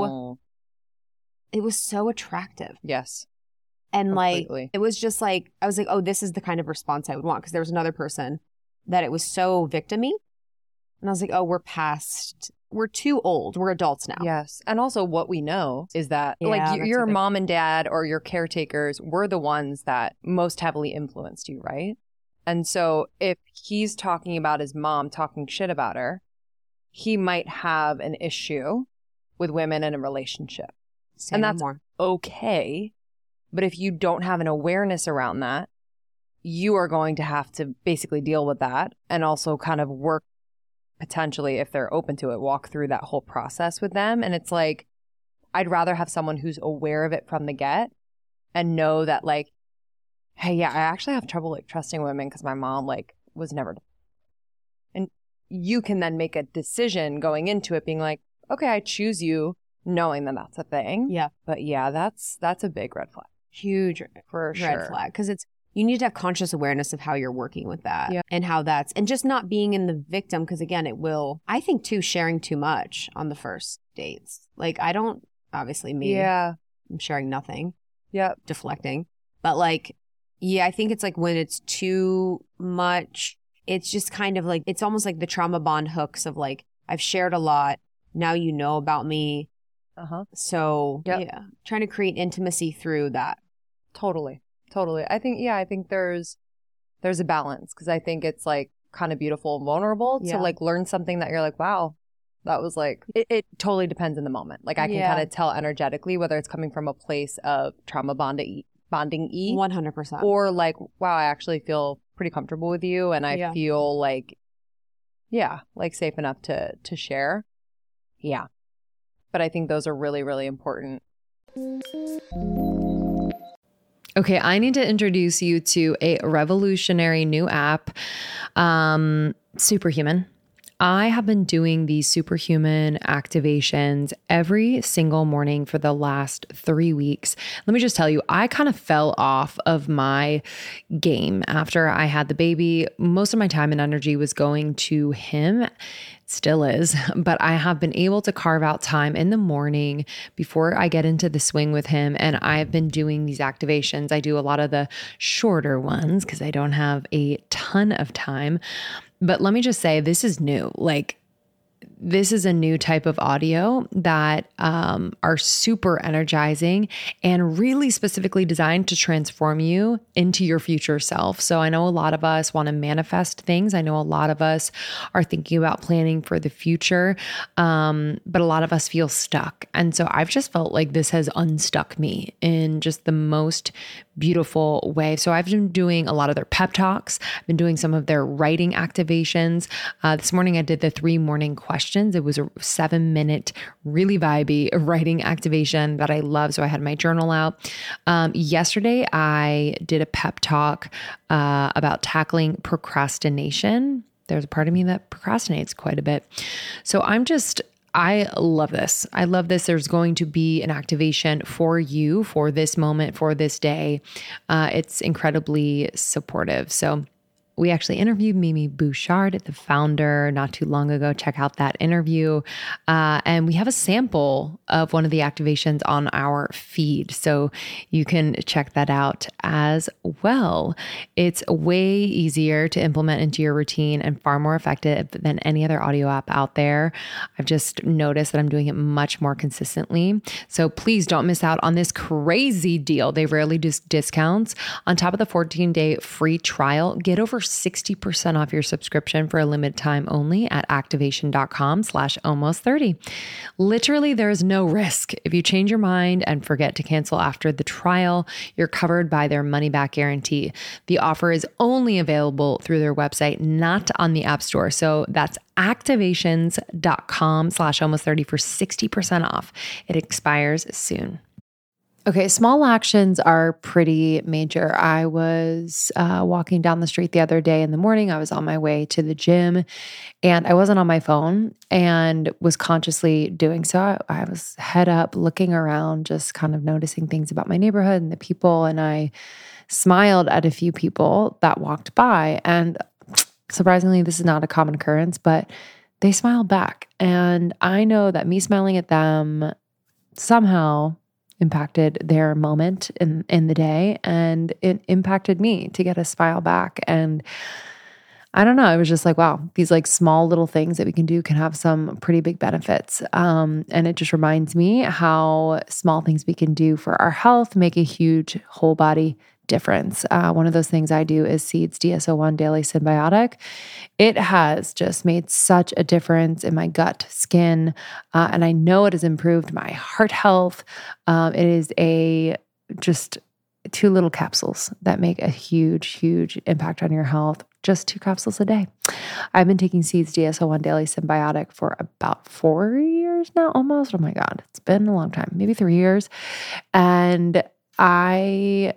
Speaker 3: it was so attractive.
Speaker 4: Yes.
Speaker 3: And
Speaker 4: Completely.
Speaker 3: like, it was just like, I was like, oh, this is the kind of response I would want. Because there was another person that it was so victim-y. And I was like, oh, we're too old. We're adults now.
Speaker 4: Yes. And also what we know is that
Speaker 3: Yeah,
Speaker 4: like
Speaker 3: that's
Speaker 4: your
Speaker 3: a big-
Speaker 4: mom and dad or your caretakers were the ones that most heavily influenced you, right? And so if he's talking about his mom, talking shit about her, he might have an issue with women in a relationship.
Speaker 3: Say
Speaker 4: and
Speaker 3: no
Speaker 4: that's
Speaker 3: more.
Speaker 4: okay. But if you don't have an awareness around that, you are going to have to basically deal with that and also kind of work potentially, if they're open to it, walk through that whole process with them. And it's like, I'd rather have someone who's aware of it from the get and know that like, hey, yeah, I actually have trouble like trusting women because my mom like was never. And you can then make a decision going into it being like, okay, I choose you knowing that that's a thing.
Speaker 3: Yeah.
Speaker 4: But yeah, that's a big red flag.
Speaker 3: Huge
Speaker 4: For
Speaker 3: red
Speaker 4: sure.
Speaker 3: flag. Because you need to have conscious awareness of how you're working with that
Speaker 4: Yeah.
Speaker 3: and how and just not being in the victim. Because again, I think too, sharing too much on the first dates. Like obviously me, I'm sharing nothing.
Speaker 4: Yep.
Speaker 3: Deflecting. But like, yeah, I think it's like when it's too much, it's just kind of like, it's almost like the trauma bond hooks of like, I've shared a lot. Now you know about me. So yeah, trying to create intimacy through that.
Speaker 4: Totally. I think there's a balance because I think it's like kind of beautiful and vulnerable to like learn something that you're like, wow, that was like, it totally depends in the moment. Like I can kind of tell energetically whether it's coming from a place of trauma bonding
Speaker 3: 100%.
Speaker 4: or like, wow, I actually feel pretty comfortable with you and I feel like, like safe enough to share. Yeah. But I think those are really, really important.
Speaker 5: Okay, I need to introduce you to a revolutionary new app, Superhuman. I have been doing these Superhuman activations every single morning for the last 3 weeks. Let me just tell you, I kind of fell off of my game after I had the baby. Most of my time and energy was going to him. Still is, but I have been able to carve out time in the morning before I get into the swing with him. And I've been doing these activations. I do a lot of the shorter ones because I don't have a ton of time. But let me just say, this is new. Like, this is a new type of audio that are super energizing and really specifically designed to transform you into your future self. So I know a lot of us want to manifest things. I know a lot of us are thinking about planning for the future, but a lot of us feel stuck. And so I've just felt like this has unstuck me in just the most beautiful way. So I've been doing a lot of their pep talks. I've been doing some of their writing activations. This morning I did the 3 morning questions. It was a 7-minute, really vibey writing activation that I love. So I had my journal out. Yesterday I did a pep talk about tackling procrastination. There's a part of me that procrastinates quite a bit. So I love this. I love this. There's going to be an activation for you for this moment, for this day. It's incredibly supportive. So we actually interviewed Mimi Bouchard, the founder, not too long ago. Check out that interview. And we have a sample of one of the activations on our feed. So you can check that out as well. It's way easier to implement into your routine and far more effective than any other audio app out there. I've just noticed that I'm doing it much more consistently. So please don't miss out on this crazy deal. They rarely do discounts. On top of the 14-day free trial, get over 60% off your subscription for a limited time only at activation.com/almost30. Literally, there is no risk. If you change your mind and forget to cancel after the trial, you're covered by their money-back guarantee. The offer is only available through their website, not on the App Store. So that's activations.com/almost30 for 60% off. It expires soon. Okay, small actions are pretty major. I was walking down the street the other day in the morning. I was on my way to the gym and I wasn't on my phone and was consciously doing so. I was head up, looking around, just kind of noticing things about my neighborhood and the people. And I smiled at a few people that walked by. And surprisingly, this is not a common occurrence, but they smiled back. And I know that me smiling at them somehow impacted their moment in the day, and it impacted me to get a smile back. And I don't know, it was just like, wow, these like small little things that we can do can have some pretty big benefits. And it just reminds me how small things we can do for our health make a huge whole body difference. One of those things I do is Seeds DS-01 Daily Symbiotic. It has just made such a difference in my gut, skin, and I know it has improved my heart health. It is just 2 little capsules that make a huge, huge impact on your health. Just 2 capsules a day. I've been taking Seeds DS-01 Daily Symbiotic for about 4 years now, almost. Oh my God, it's been a long time, maybe 3 years. And I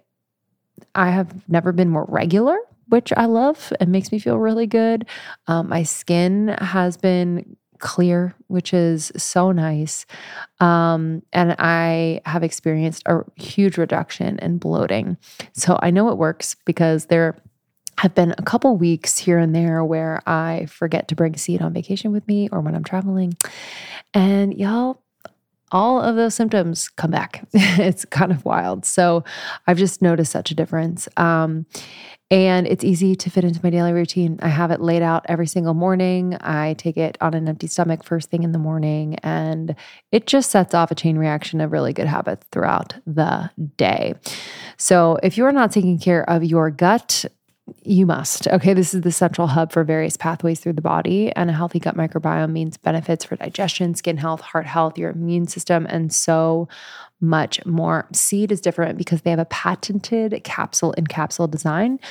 Speaker 5: have never been more regular, which I love. It makes me feel really good. My skin has been clear, which is so nice. And I have experienced a huge reduction in bloating. So I know it works because there have been a couple weeks here and there where I forget to bring Seed on vacation with me or when I'm traveling. And y'all, all of those symptoms come back. It's kind of wild. So I've just noticed such a difference. And it's easy to fit into my daily routine. I have it laid out every single morning. I take it on an empty stomach first thing in the morning, and it just sets off a chain reaction of really good habits throughout the day. So if you're not taking care of your gut, you must. Okay, this is the central hub for various pathways through the body, and a healthy gut microbiome means benefits for digestion, skin health, heart health, your immune system, and so much more. Seed is different because they have a patented capsule-in-capsule design,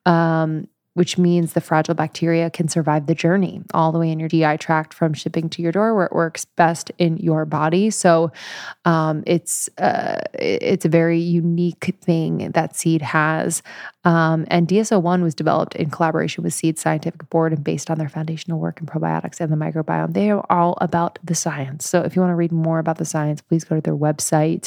Speaker 5: which means the fragile bacteria can survive the journey all the way in your GI tract from shipping to your door where it works best in your body. So it's a very unique thing that Seed has. And DS-01 was developed in collaboration with Seed's scientific board and based on their foundational work in probiotics and the microbiome. They are all about the science. So if you want to read more about the science, please go to their website.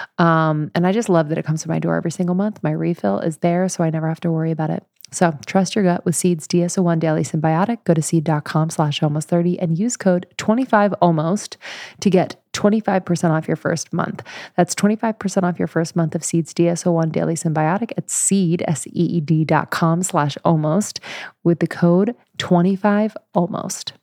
Speaker 5: And I just love that it comes to my door every single month. My refill is there, so I never have to worry about it. So trust your gut with Seeds DS-01 Daily Symbiotic. Go to seed.com/almost30 and use code 25almost to get 25% off your first month. That's 25% off your first month of Seeds DS-01 Daily Symbiotic at seed.com/almost with the code 25almost.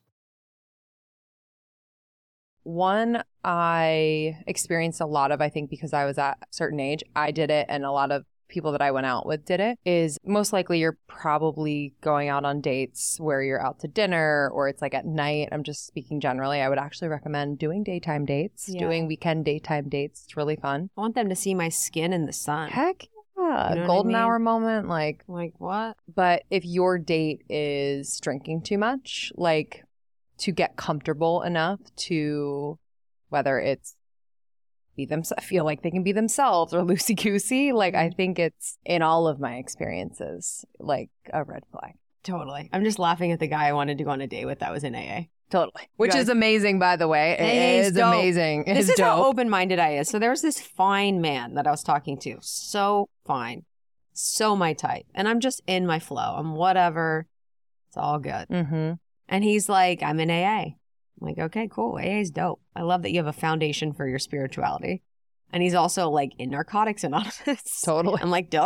Speaker 4: One I experienced a lot of, I think because I was at a certain age, I did it, and a lot of people that I went out with did it, is most likely you're probably going out on dates where you're out to dinner or it's like at night. I'm just speaking generally. I would actually recommend doing daytime dates, doing weekend daytime dates. It's really fun.
Speaker 2: I want them to see my skin in the sun.
Speaker 4: Heck yeah.
Speaker 2: You know
Speaker 4: Golden
Speaker 2: what I mean?
Speaker 4: hour moment. Like
Speaker 2: what?
Speaker 4: But if your date is drinking too much, like to get comfortable enough to, whether it's feel like they can be themselves or loosey-goosey. Like, I think it's, in all of my experiences, like a red flag.
Speaker 6: Totally. I'm just laughing at the guy I wanted to go on a date with that was in AA.
Speaker 4: Totally. Which is amazing, by the way.
Speaker 6: AA
Speaker 4: It is amazing.
Speaker 6: This is how open-minded I is. So there was this fine man that I was talking to. So fine. So my type. And I'm just in my flow. I'm whatever. It's all good.
Speaker 4: Mm-hmm.
Speaker 6: And he's like, I'm in AA. I'm like, okay, cool. AA is dope. I love that you have a foundation for your spirituality. And he's also like in Narcotics Anonymous.
Speaker 4: Totally.
Speaker 6: I'm like, dope.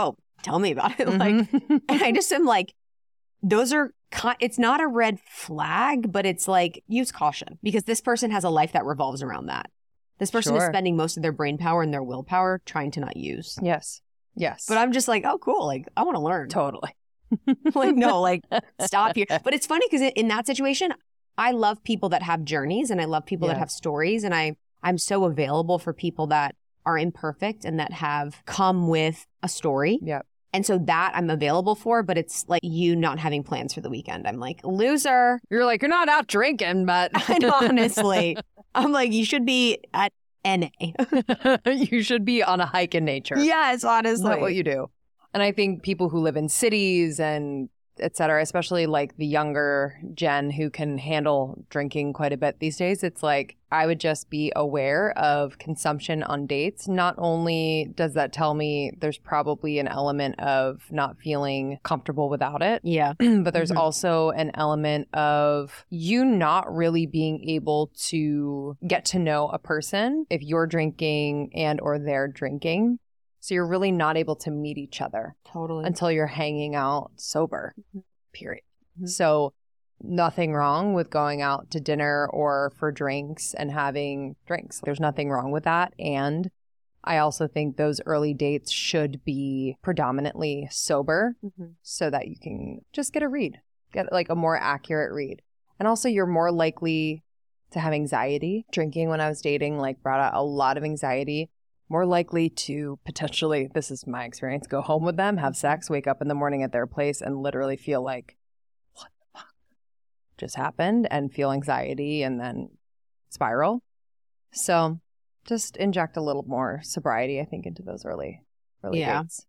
Speaker 6: tell me about it. Like, and I just am like, those are, it's not a red flag, but it's like, use caution because this person has a life that revolves around that. This person is spending most of their brain power and their willpower trying to not use.
Speaker 4: Yes.
Speaker 6: But I'm just like, oh, cool. Like, I want to learn.
Speaker 4: Totally.
Speaker 6: Like, no, like, stop here. But it's funny because in that situation, I love people that have journeys and I love people that have stories. And I'm so available for people that are imperfect and that have come with a story.
Speaker 4: Yep.
Speaker 6: And so that I'm available for, but it's like you not having plans for the weekend. I'm like, loser.
Speaker 4: You're like, you're not out drinking, but
Speaker 6: And honestly, I'm like, you should be at NA.
Speaker 4: You should be on a hike in nature.
Speaker 6: Yes, honestly.
Speaker 4: That's what you do. And I think people who live in cities and et cetera, especially like the younger gen who can handle drinking quite a bit these days, it's like I would just be aware of consumption on dates. Not only does that tell me there's probably an element of not feeling comfortable without it,
Speaker 6: Yeah.
Speaker 4: but there's also an element of you not really being able to get to know a person if you're drinking and or they're drinking. So you're really not able to meet each other
Speaker 6: Totally.
Speaker 4: until you're hanging out sober, period. So nothing wrong with going out to dinner or for drinks and having drinks. There's nothing wrong with that. And I also think those early dates should be predominantly sober so that you can just get a read, get like a more accurate read. And also you're more likely to have anxiety. Drinking when I was dating like brought out a lot of anxiety. More likely to potentially, this is my experience, go home with them, have sex, wake up in the morning at their place and literally feel like, what the fuck just happened? And feel anxiety and then spiral. So just inject a little more sobriety, I think, into those early dates.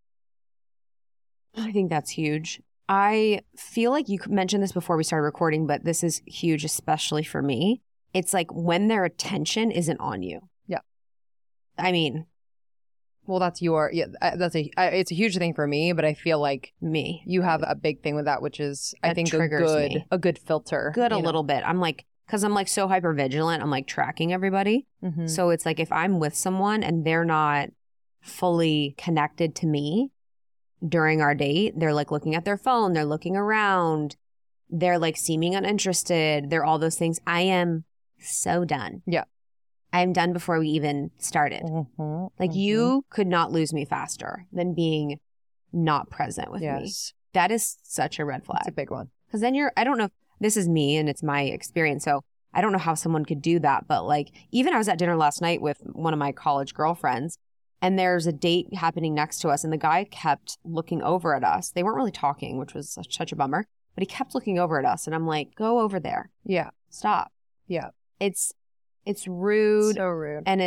Speaker 6: I think that's huge. I feel like you mentioned this before we started recording, but this is huge, especially for me. It's like when their attention isn't on you.
Speaker 4: Yeah.
Speaker 6: I mean,
Speaker 4: well, that's it's a huge thing for me, but I feel like you have a big thing with that, which is I think a good filter.
Speaker 6: Good a little bit. I'm like, because I'm like so hyper vigilant. I'm like tracking everybody. So it's like if I'm with someone and they're not fully connected to me during our date, they're like looking at their phone, they're looking around, they're like seeming uninterested, they're all those things. I am so done.
Speaker 4: Yeah.
Speaker 6: I'm done before we even started. You could not lose me faster than being not present with me. That is such a red flag.
Speaker 4: It's a big one.
Speaker 6: Because then I don't know, this is me and it's my experience. So I don't know how someone could do that. But like, even I was at dinner last night with one of my college girlfriends and there's a date happening next to us and the guy kept looking over at us. They weren't really talking, which was such a bummer, but he kept looking over at us. And I'm like, go over there.
Speaker 4: Yeah.
Speaker 6: Stop.
Speaker 4: Yeah.
Speaker 6: It's rude.
Speaker 4: So rude.
Speaker 6: And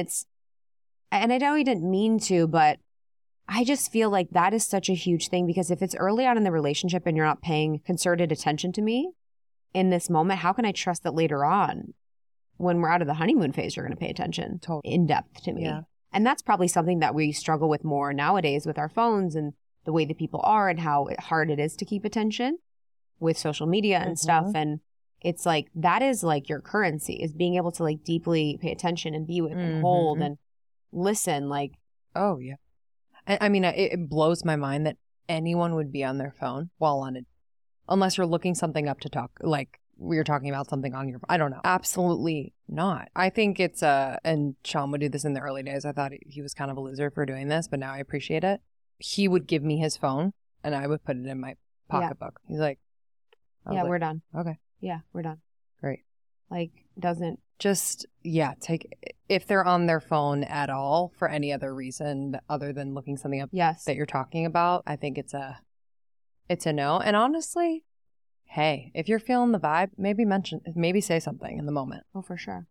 Speaker 6: I know he didn't mean to, but I just feel like that is such a huge thing because if it's early on in the relationship and you're not paying concerted attention to me in this moment, how can I trust that later on when we're out of the honeymoon phase, you're going to pay attention in depth to me? Yeah. And that's probably something that we struggle with more nowadays with our phones and the way that people are and how hard it is to keep attention with social media and stuff. And it's like, that is like your currency is being able to like deeply pay attention and be with and hold and listen. Like,
Speaker 4: oh yeah. I mean, it blows my mind that anyone would be on their phone while on it, unless you're looking something up to talk, like we were talking about something on your, I don't know. Absolutely not. I think it's, and Sean would do this in the early days. I thought he was kind of a loser for doing this, but now I appreciate it. He would give me his phone and I would put it in my pocketbook. He's like,
Speaker 6: we're done.
Speaker 4: Okay.
Speaker 6: Yeah, we're done.
Speaker 4: Great.
Speaker 6: Like, doesn't
Speaker 4: just, if they're on their phone at all for any other reason other than looking something up that you're talking about, I think it's a no. And honestly, hey, if you're feeling the vibe, maybe say something in the moment.
Speaker 6: Oh, for sure.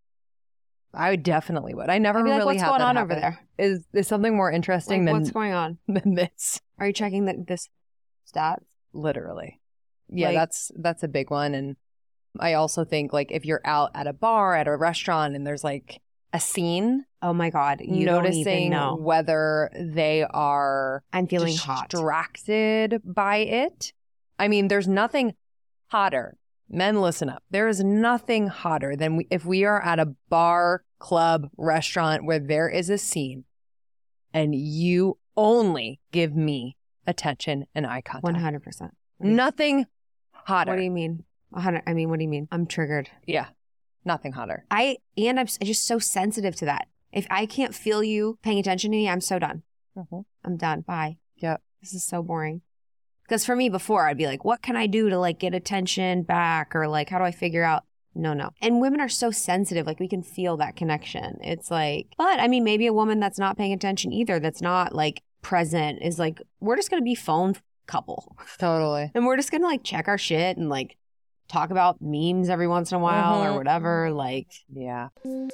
Speaker 4: I definitely would. I never really
Speaker 6: what's
Speaker 4: had
Speaker 6: going
Speaker 4: that
Speaker 6: on
Speaker 4: happen.
Speaker 6: over there?
Speaker 4: Is something more interesting
Speaker 6: like,
Speaker 4: than
Speaker 6: what's going on
Speaker 4: than this?
Speaker 6: Are you checking this stats?
Speaker 4: Literally. Yeah, that's a big one. And I also think like if you're out at a bar, at a restaurant, and there's like a scene.
Speaker 6: Oh my God. You
Speaker 4: noticing
Speaker 6: don't even know
Speaker 4: whether they are
Speaker 6: I'm feeling
Speaker 4: distracted by it. I mean, there's nothing hotter. Men, listen up. There is nothing hotter than if we are at a bar, club, restaurant where there is a scene and you only give me attention and eye contact.
Speaker 6: 100%.
Speaker 4: Nothing hotter.
Speaker 6: What do you mean? 100. I mean, what do you mean? I'm triggered.
Speaker 4: Yeah. Nothing hotter.
Speaker 6: I'm just so sensitive to that. If I can't feel you paying attention to me, I'm so done.
Speaker 4: Mm-hmm.
Speaker 6: I'm done. Bye.
Speaker 4: Yep.
Speaker 6: This is so boring. Because for me before, I'd be like, what can I do to like get attention back? Or like, how do I figure out? No. And women are so sensitive. Like we can feel that connection. It's like, but I mean, maybe a woman that's not paying attention either, that's not like present, is like, we're just going to be phone couple.
Speaker 4: Totally.
Speaker 6: And we're just going to like check our shit and like talk about memes every once in a while or whatever. Like,
Speaker 4: yeah.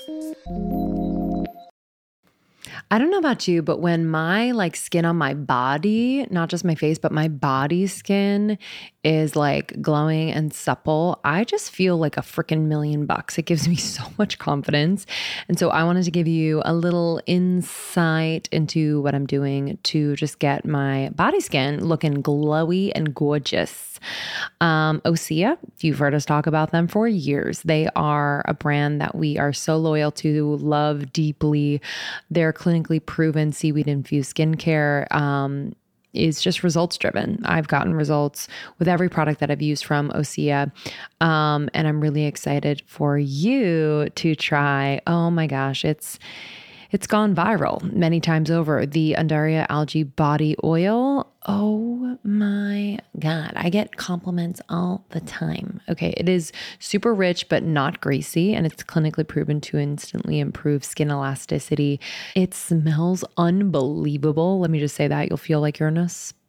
Speaker 5: I don't know about you, but when my like skin on my body, not just my face, but my body skin is like glowing and supple, I just feel like a freaking $1,000,000. It gives me so much confidence. And so I wanted to give you a little insight into what I'm doing to just get my body skin looking glowy and gorgeous. Osea, you've heard us talk about them for years. They are a brand that we are so loyal to, love deeply. They're clinically proven seaweed infused skincare. Is just results driven. I've gotten results with every product that I've used from Osea. And I'm really excited for you to try. Oh my gosh, it's gone viral many times over. The Undaria Algae Body Oil. Oh my God. I get compliments all the time. Okay. It is super rich, but not greasy. And it's clinically proven to instantly improve skin elasticity. It smells unbelievable. Let me just say that. You'll feel like you're in a spa.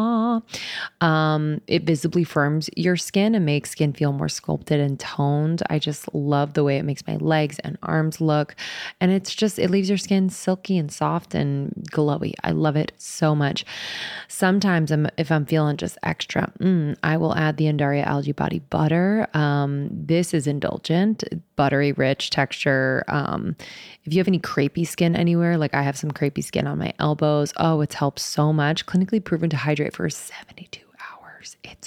Speaker 5: It visibly firms your skin and makes skin feel more sculpted and toned. I just love the way it makes my legs and arms look. And it leaves your skin silky and soft and glowy. I love it so much. Sometimes if I'm feeling just extra, I will add the Undaria Algae Body Butter. This is indulgent, buttery, rich texture. If you have any crepey skin anywhere, like I have some crepey skin on my elbows, it helps so much. Clinically proven to hydrate for 72 hours. It's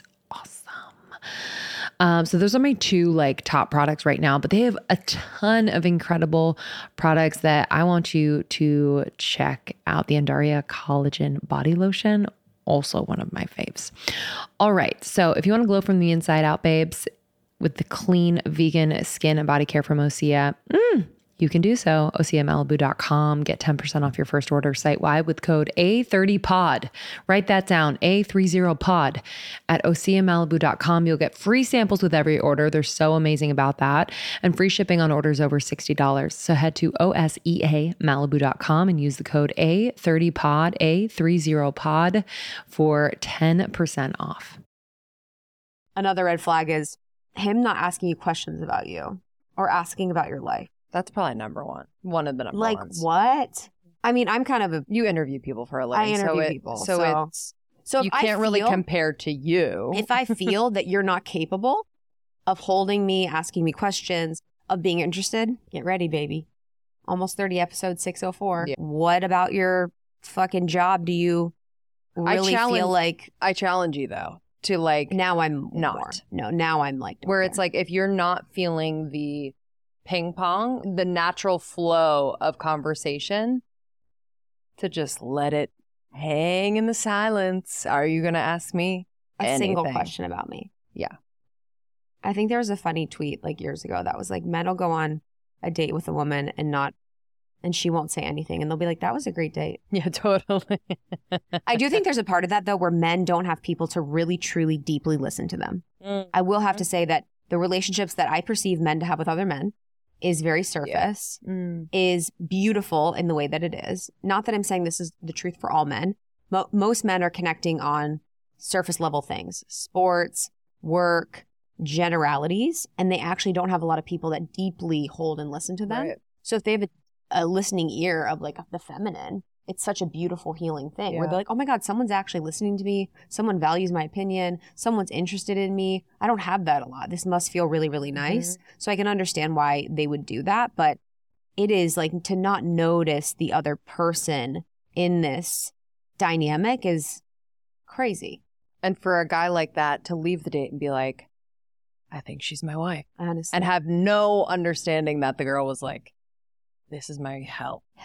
Speaker 5: awesome. So those are my two like top products right now, but they have a ton of incredible products that I want you to check out. The Undaria Collagen Body Lotion, also one of my faves. All right. So if you want to glow from the inside out, babes, with the clean vegan skin and body care from Osea, you can do so. OseaMalibu.com. Get 10% off your first order site-wide with code A30POD. Write that down, A30POD. At OseaMalibu.com, you'll get free samples with every order. They're so amazing about that. And free shipping on orders over $60. So head to OSEAMalibu.com and use the code A30POD, A30POD for 10% off.
Speaker 6: Another red flag is him not asking you questions about you or asking about your life.
Speaker 4: That's probably number one. One of the number ones.
Speaker 6: Like what? I mean, I'm kind of
Speaker 4: you interview people for a living.
Speaker 6: I interview people.
Speaker 4: So you can't really compare to you.
Speaker 6: If I feel that you're not capable of holding me, asking me questions, of being interested, get ready, baby. Almost 30 episodes, 604. Yeah. What about your fucking job do you really feel like?
Speaker 4: I challenge you though to like.
Speaker 6: Now I'm
Speaker 4: not.
Speaker 6: More. No, now I'm like.
Speaker 4: Where it's like if you're not feeling the ping pong, the natural flow of conversation, to just let it hang in the silence. Are you going to ask me
Speaker 6: a single question about me?
Speaker 4: Yeah.
Speaker 6: I think there was a funny tweet like years ago that was like, men will go on a date with a woman and she won't say anything. And they'll be like, that was a great date.
Speaker 4: Yeah, totally.
Speaker 6: I do think there's a part of that though, where men don't have people to really, truly, deeply listen to them. I will have to say that the relationships that I perceive men to have with other men is very surface, is beautiful in the way that it is. Not that I'm saying this is the truth for all men. Most men are connecting on surface level things, sports, work, generalities, and they actually don't have a lot of people that deeply hold and listen to them. Right. So if they have a listening ear of like the feminine, it's such a beautiful healing thing where they're like, oh my God, someone's actually listening to me. Someone values my opinion. Someone's interested in me. I don't have that a lot. This must feel really, really nice. So I can understand why they would do that. But it is like to not notice the other person in this dynamic is crazy.
Speaker 4: And for a guy like that to leave the date and be like, I think she's my wife.
Speaker 6: Honestly.
Speaker 4: And have no understanding that the girl was like, this is my hell.
Speaker 6: Hell.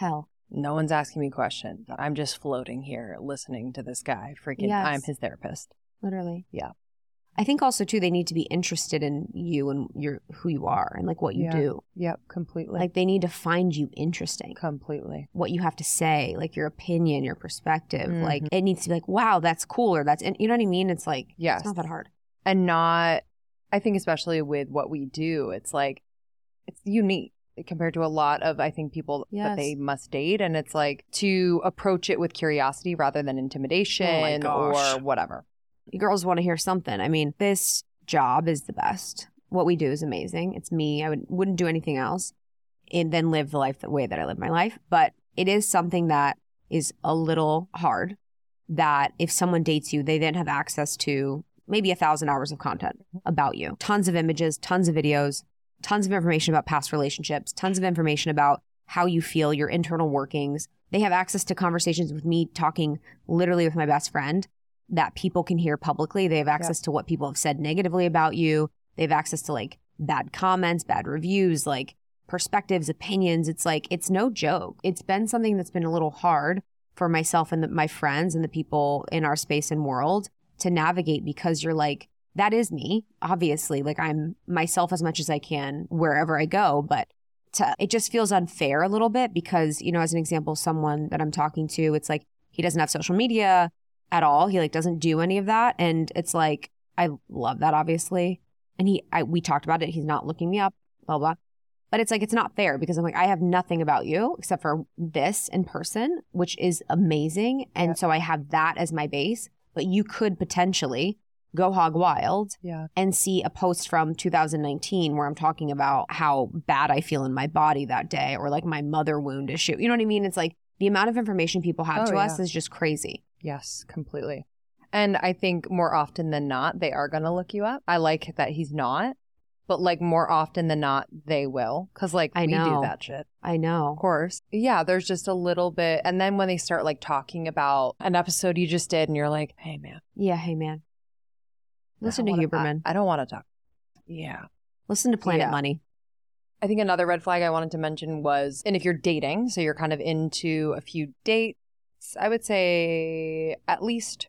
Speaker 4: No one's asking me questions. I'm just floating here listening to this guy. Freaking,
Speaker 6: Yes.
Speaker 4: I'm his therapist.
Speaker 6: Literally.
Speaker 4: Yeah.
Speaker 6: I think also too, they need to be interested in you and who you are and like what you do.
Speaker 4: Yep, completely.
Speaker 6: Like they need to find you interesting.
Speaker 4: completely.
Speaker 6: What you have to say, like your opinion, your perspective.
Speaker 4: Mhm.
Speaker 6: Like it needs to be like, wow, that's cool, or that's, you know what I mean? It's like,
Speaker 4: Yes.
Speaker 6: it's not that hard.
Speaker 4: And not, I think especially with what we do, it's like, it's unique compared to a lot of, I think, people that
Speaker 6: Yes.
Speaker 4: they must date. And it's like to approach it with curiosity rather than intimidation
Speaker 6: gosh.
Speaker 4: or whatever.
Speaker 6: You girls want to hear something. I mean, this job is the best. What we do is amazing. It's me. I wouldn't do anything else and then live the life the way that I live my life. But it is something that is a little hard, that if someone dates you, they then have access to maybe 1,000 hours of content about you. Tons of images, tons of videos, tons of information about past relationships, tons of information about how you feel, your internal workings. They have access to conversations with me talking literally with my best friend that people can hear publicly. They have access to what people have said negatively about you. They have access to like bad comments, bad reviews, like perspectives, opinions. It's like, it's no joke. It's been something that's been a little hard for myself and my friends and the people in our space and world to navigate, because you're like, that is me, obviously. Like I'm myself as much as I can wherever I go, but it just feels unfair a little bit because, you know, as an example, someone that I'm talking to, it's like he doesn't have social media at all. He like doesn't do any of that. And it's like, I love that, obviously. And we talked about it. He's not looking me up, blah, blah. But it's like, it's not fair because I'm like, I have nothing about you except for this in person, which is amazing. And so I have that as my base, but you could potentially go hog wild and see a post from 2019 where I'm talking about how bad I feel in my body that day, or like my mother wound issue. You know what I mean? It's like the amount of information people have to us is just crazy.
Speaker 4: Yes, completely. And I think more often than not, they are going to look you up. I like that he's not, but like more often than not, they will. Because like we do that shit.
Speaker 6: I know.
Speaker 4: Of course. Yeah, there's just a little bit. And then when they start like talking about an episode you just did and you're like, hey, man.
Speaker 6: Yeah, hey, man. Listen to Huberman.
Speaker 4: I don't want to talk. Yeah.
Speaker 6: Listen to Planet Money.
Speaker 4: I think another red flag I wanted to mention was, and if you're dating, so you're kind of into a few dates, I would say at least,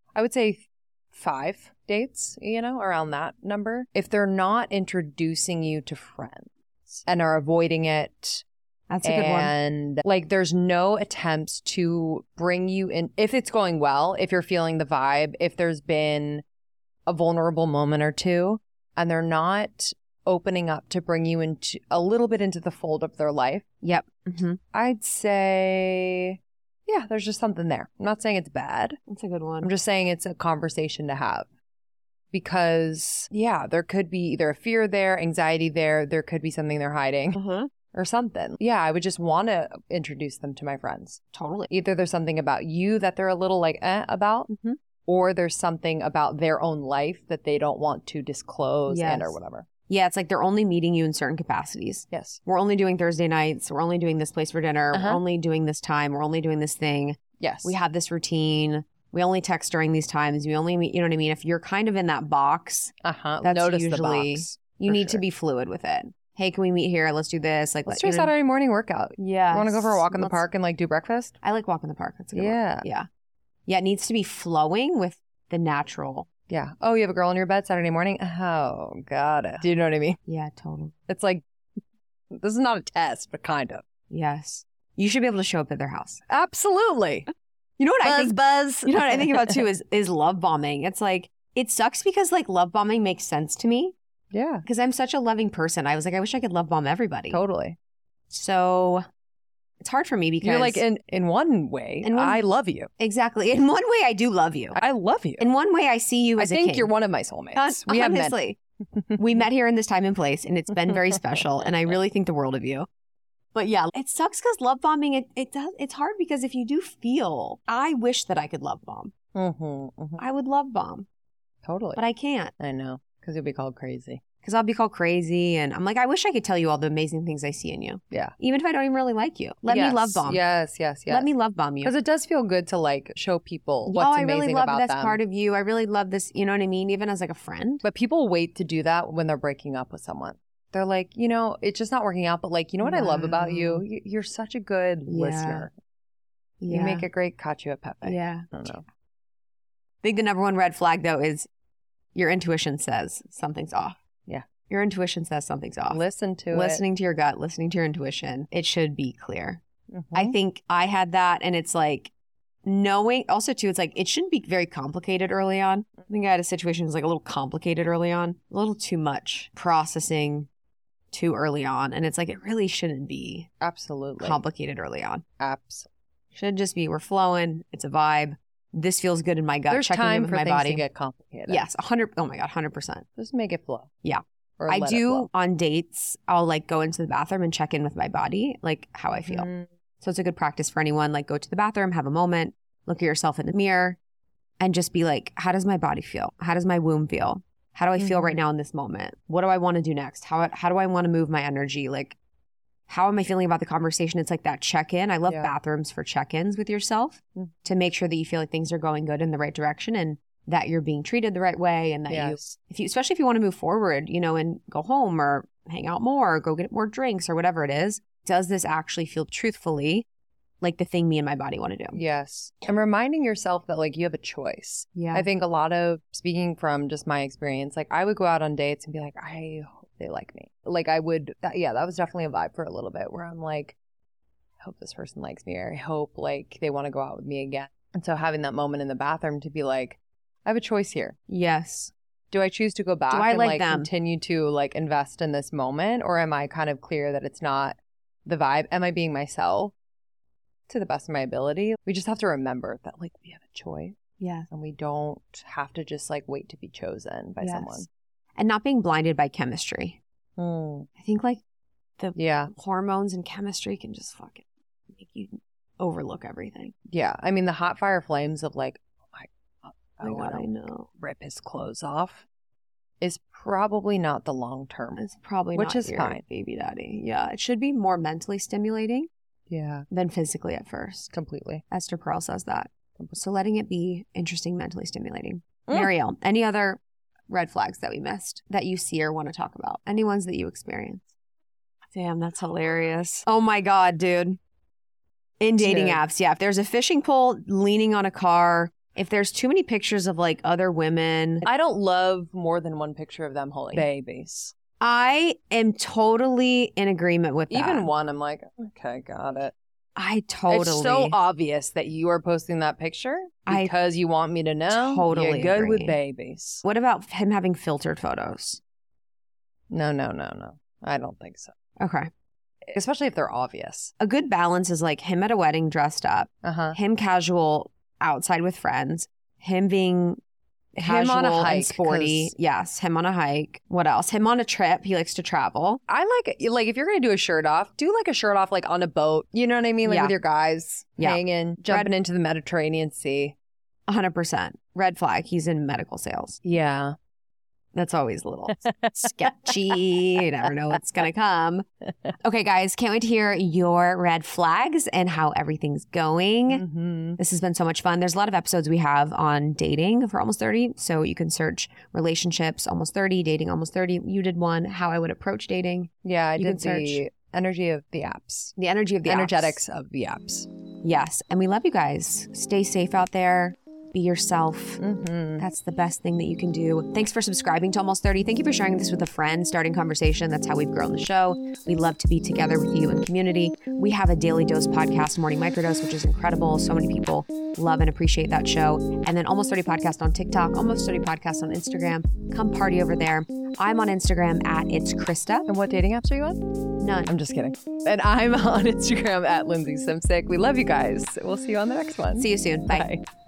Speaker 4: 5 dates, you know, around that number. If they're not introducing you to friends and are avoiding it.
Speaker 6: That's a good one.
Speaker 4: And like, there's no attempts to bring you in. If it's going well, if you're feeling the vibe, if there's been a vulnerable moment or two, and they're not opening up to bring you into a little bit into the fold of their life.
Speaker 6: Yep. Mm-hmm.
Speaker 4: I'd say, yeah, there's just something there. I'm not saying it's bad.
Speaker 6: That's a good one.
Speaker 4: I'm just saying it's a conversation to have. Because, yeah, there could be either a fear there, anxiety there, there could be something they're hiding or something. Yeah, I would just want to introduce them to my friends.
Speaker 6: Totally.
Speaker 4: Either there's something about you that they're a little like about, or there's something about their own life that they don't want to disclose and or whatever.
Speaker 6: Yeah, it's like they're only meeting you in certain capacities.
Speaker 4: Yes.
Speaker 6: We're only doing Thursday nights. We're only doing this place for dinner. We're only doing this time. We're only doing this thing.
Speaker 4: Yes.
Speaker 6: We have this routine. We only text during these times. We only meet, you know what I mean? If you're kind of in that box, that's
Speaker 4: notice
Speaker 6: usually,
Speaker 4: the box.
Speaker 6: You need to be fluid with it. Hey, can we meet here? Let's do this. Like,
Speaker 4: let's do a Saturday morning workout.
Speaker 6: Yeah.
Speaker 4: You want to go for a walk in the park and like do breakfast?
Speaker 6: I like walking the park. That's a good one. Yeah. Yeah, it needs to be flowing with the natural.
Speaker 4: Yeah. Oh, you have a girl in your bed Saturday morning? Oh, got it. Do you know what I mean?
Speaker 6: Yeah, totally.
Speaker 4: It's like, this is not a test, but kind of.
Speaker 6: Yes. You should be able to show up at their house.
Speaker 4: Absolutely.
Speaker 6: You know what I think?
Speaker 4: Buzz.
Speaker 6: You know what I think about too is love bombing. It's like, it sucks because like love bombing makes sense to me.
Speaker 4: Yeah.
Speaker 6: Because I'm such a loving person. I was like, I wish I could love bomb everybody.
Speaker 4: Totally.
Speaker 6: So it's hard for me because
Speaker 4: you're like, in one way, I love you.
Speaker 6: Exactly. In one way, I do love you.
Speaker 4: I love you.
Speaker 6: In one way, I see you as a king.
Speaker 4: I think you're one of my soulmates. We have
Speaker 6: honestly. We met here in this time and place, and it's been very special. And I really think the world of you. But yeah, it sucks because love bombing, it's hard because if you do feel, I wish that I could love bomb. I would love bomb.
Speaker 4: Totally.
Speaker 6: But I can't.
Speaker 4: I know. Because you'll be called crazy.
Speaker 6: Because I'll be called crazy. And I'm like, I wish I could tell you all the amazing things I see in you.
Speaker 4: Yeah.
Speaker 6: Even if I don't even really like you. Let me love bomb.
Speaker 4: Yes.
Speaker 6: Let me love bomb you.
Speaker 4: Because it does feel good to like show people what's amazing about them.
Speaker 6: I really love this part of you. I really love this, you know what I mean? Even as like a friend.
Speaker 4: But people wait to do that when they're breaking up with someone. They're like, you know, it's just not working out. But like, you know what I love about you? You're such a good listener.
Speaker 6: Yeah.
Speaker 4: You make a great cacio e pepe.
Speaker 6: Yeah.
Speaker 4: I don't know.
Speaker 6: I think the number one red flag, though, is your intuition says something's off.
Speaker 4: Yeah.
Speaker 6: Your intuition says something's off.
Speaker 4: Listen to
Speaker 6: Listening to your gut, listening to your intuition. It should be clear.
Speaker 4: Mm-hmm.
Speaker 6: I think I had that, and it's like knowing, also too, it's like it shouldn't be very complicated early on. I think I had a situation that was like a little complicated early on, a little too much processing too early on. And it's like, it really shouldn't be
Speaker 4: Absolutely.
Speaker 6: complicated early on.
Speaker 4: Absolutely.
Speaker 6: Should just be, we're flowing. It's a vibe. This feels good in my gut.
Speaker 4: There's
Speaker 6: checking
Speaker 4: time
Speaker 6: in with
Speaker 4: for
Speaker 6: my
Speaker 4: things
Speaker 6: body.
Speaker 4: to get complicated.
Speaker 6: Yes, 100. Oh my God, 100%.
Speaker 4: Just make it flow.
Speaker 6: Yeah.
Speaker 4: Or
Speaker 6: I
Speaker 4: let it
Speaker 6: do
Speaker 4: flow.
Speaker 6: on dates. I'll like go into the bathroom and check in with my body, like how I feel.
Speaker 4: Mm.
Speaker 6: So it's a good practice for anyone. Like go to the bathroom, have a moment, look at yourself in the mirror, and just be like, how does my body feel? How does my womb feel? How do I feel right now in this moment? What do I want to do next? How do I want to move my energy? Like, how am I feeling about the conversation? It's like that check-in. I love bathrooms for check-ins with yourself to make sure that you feel like things are going good in the right direction and that you're being treated the right way. And that especially if you want to move forward, you know, and go home or hang out more or go get more drinks or whatever it is, does this actually feel truthfully like the thing me and my body want to do?
Speaker 4: Yes. And reminding yourself that like you have a choice.
Speaker 6: Yeah.
Speaker 4: I think a lot of, speaking from just my experience, like I would go out on dates and be like, I hope they like me. Like I would, that was definitely a vibe for a little bit where I'm like, I hope this person likes me, or I hope like they want to go out with me again. And so having that moment in the bathroom to be like, I have a choice here.
Speaker 6: Yes.
Speaker 4: Do I choose to go back
Speaker 6: I
Speaker 4: and
Speaker 6: like
Speaker 4: like
Speaker 6: them?
Speaker 4: continue to like invest in this moment? Or am I kind of clear that it's not the vibe? Am I being myself to the best of my ability? We just have to remember that like we have a choice.
Speaker 6: Yeah.
Speaker 4: And we don't have to just like wait to be chosen by someone.
Speaker 6: And not being blinded by chemistry.
Speaker 4: Mm.
Speaker 6: I think like the
Speaker 4: Yeah.
Speaker 6: hormones and chemistry can just fucking make you overlook everything.
Speaker 4: Yeah. I mean, the hot fire flames of like, oh my God,
Speaker 6: I know.
Speaker 4: rip his clothes off is probably not the long term.
Speaker 6: It's probably
Speaker 4: Which
Speaker 6: not
Speaker 4: is
Speaker 6: your
Speaker 4: fine.
Speaker 6: baby daddy. Yeah. It should be more mentally stimulating
Speaker 4: Yeah.
Speaker 6: than physically at first.
Speaker 4: Completely.
Speaker 6: Esther Perel says that. So letting it be interesting, mentally stimulating.
Speaker 4: Mm.
Speaker 6: Mariel, any other red flags that we missed that you see or want to talk about? Any ones that you experience? Damn, that's hilarious. Oh my God, dude. In dating
Speaker 4: Dude.
Speaker 6: apps, yeah. If there's a fishing pole leaning on a car, if there's too many pictures of like other women,
Speaker 4: I don't love more than one picture of them holding babies.
Speaker 6: I am totally in agreement with that.
Speaker 4: Even one, I'm like, okay, got it.
Speaker 6: I totally.
Speaker 4: It's so obvious that you are posting that picture because you want me to know
Speaker 6: totally
Speaker 4: you're good with
Speaker 6: agree.
Speaker 4: babies.
Speaker 6: What about him having filtered photos?
Speaker 4: No. I don't think so.
Speaker 6: Okay.
Speaker 4: Especially if they're obvious.
Speaker 6: A good balance is like him at a wedding dressed up,
Speaker 4: Uh-huh.
Speaker 6: him casual outside with friends, him being
Speaker 4: Him on a
Speaker 6: casual
Speaker 4: hike,
Speaker 6: and sporty.
Speaker 4: 'cause-
Speaker 6: Yes, him on a hike. What else? Him on a trip. He likes to travel.
Speaker 4: I like if you're going to do a shirt off, do like a shirt off like on a boat. You know what I mean? Like
Speaker 6: Yeah.
Speaker 4: with your guys
Speaker 6: Yeah.
Speaker 4: hanging, jumping into the Mediterranean Sea.
Speaker 6: 100%. Red flag. He's in medical sales.
Speaker 4: Yeah.
Speaker 6: That's always a little sketchy. You never know what's going to come. Okay, guys, can't wait to hear your red flags and how everything's going.
Speaker 4: Mm-hmm.
Speaker 6: This has been so much fun. There's a lot of episodes we have on dating for Almost 30. So you can search relationships Almost 30, dating Almost 30. You did one, how I would approach dating.
Speaker 4: Yeah, I
Speaker 6: You
Speaker 4: did
Speaker 6: can
Speaker 4: the energy of the apps.
Speaker 6: The energy of the apps.
Speaker 4: Energetics of the apps.
Speaker 6: Yes. And we love you guys. Stay safe out there. Be yourself.
Speaker 4: Mm-hmm.
Speaker 6: That's the best thing that you can do. Thanks for subscribing to Almost 30. Thank you for sharing this with a friend, starting conversation. That's how we've grown the show. We love to be together with you in community. We have a Daily Dose podcast, Morning Microdose, which is incredible. So many people love and appreciate that show. And then Almost 30 podcast on TikTok, Almost 30 podcast on Instagram. Come party over there. I'm on Instagram at It's Krista.
Speaker 4: And what dating apps are you on?
Speaker 6: None.
Speaker 4: I'm just kidding. And I'm on Instagram at Lindsay Simsick. We love you guys. We'll see you on the next one.
Speaker 6: See you soon. Bye.
Speaker 4: Bye.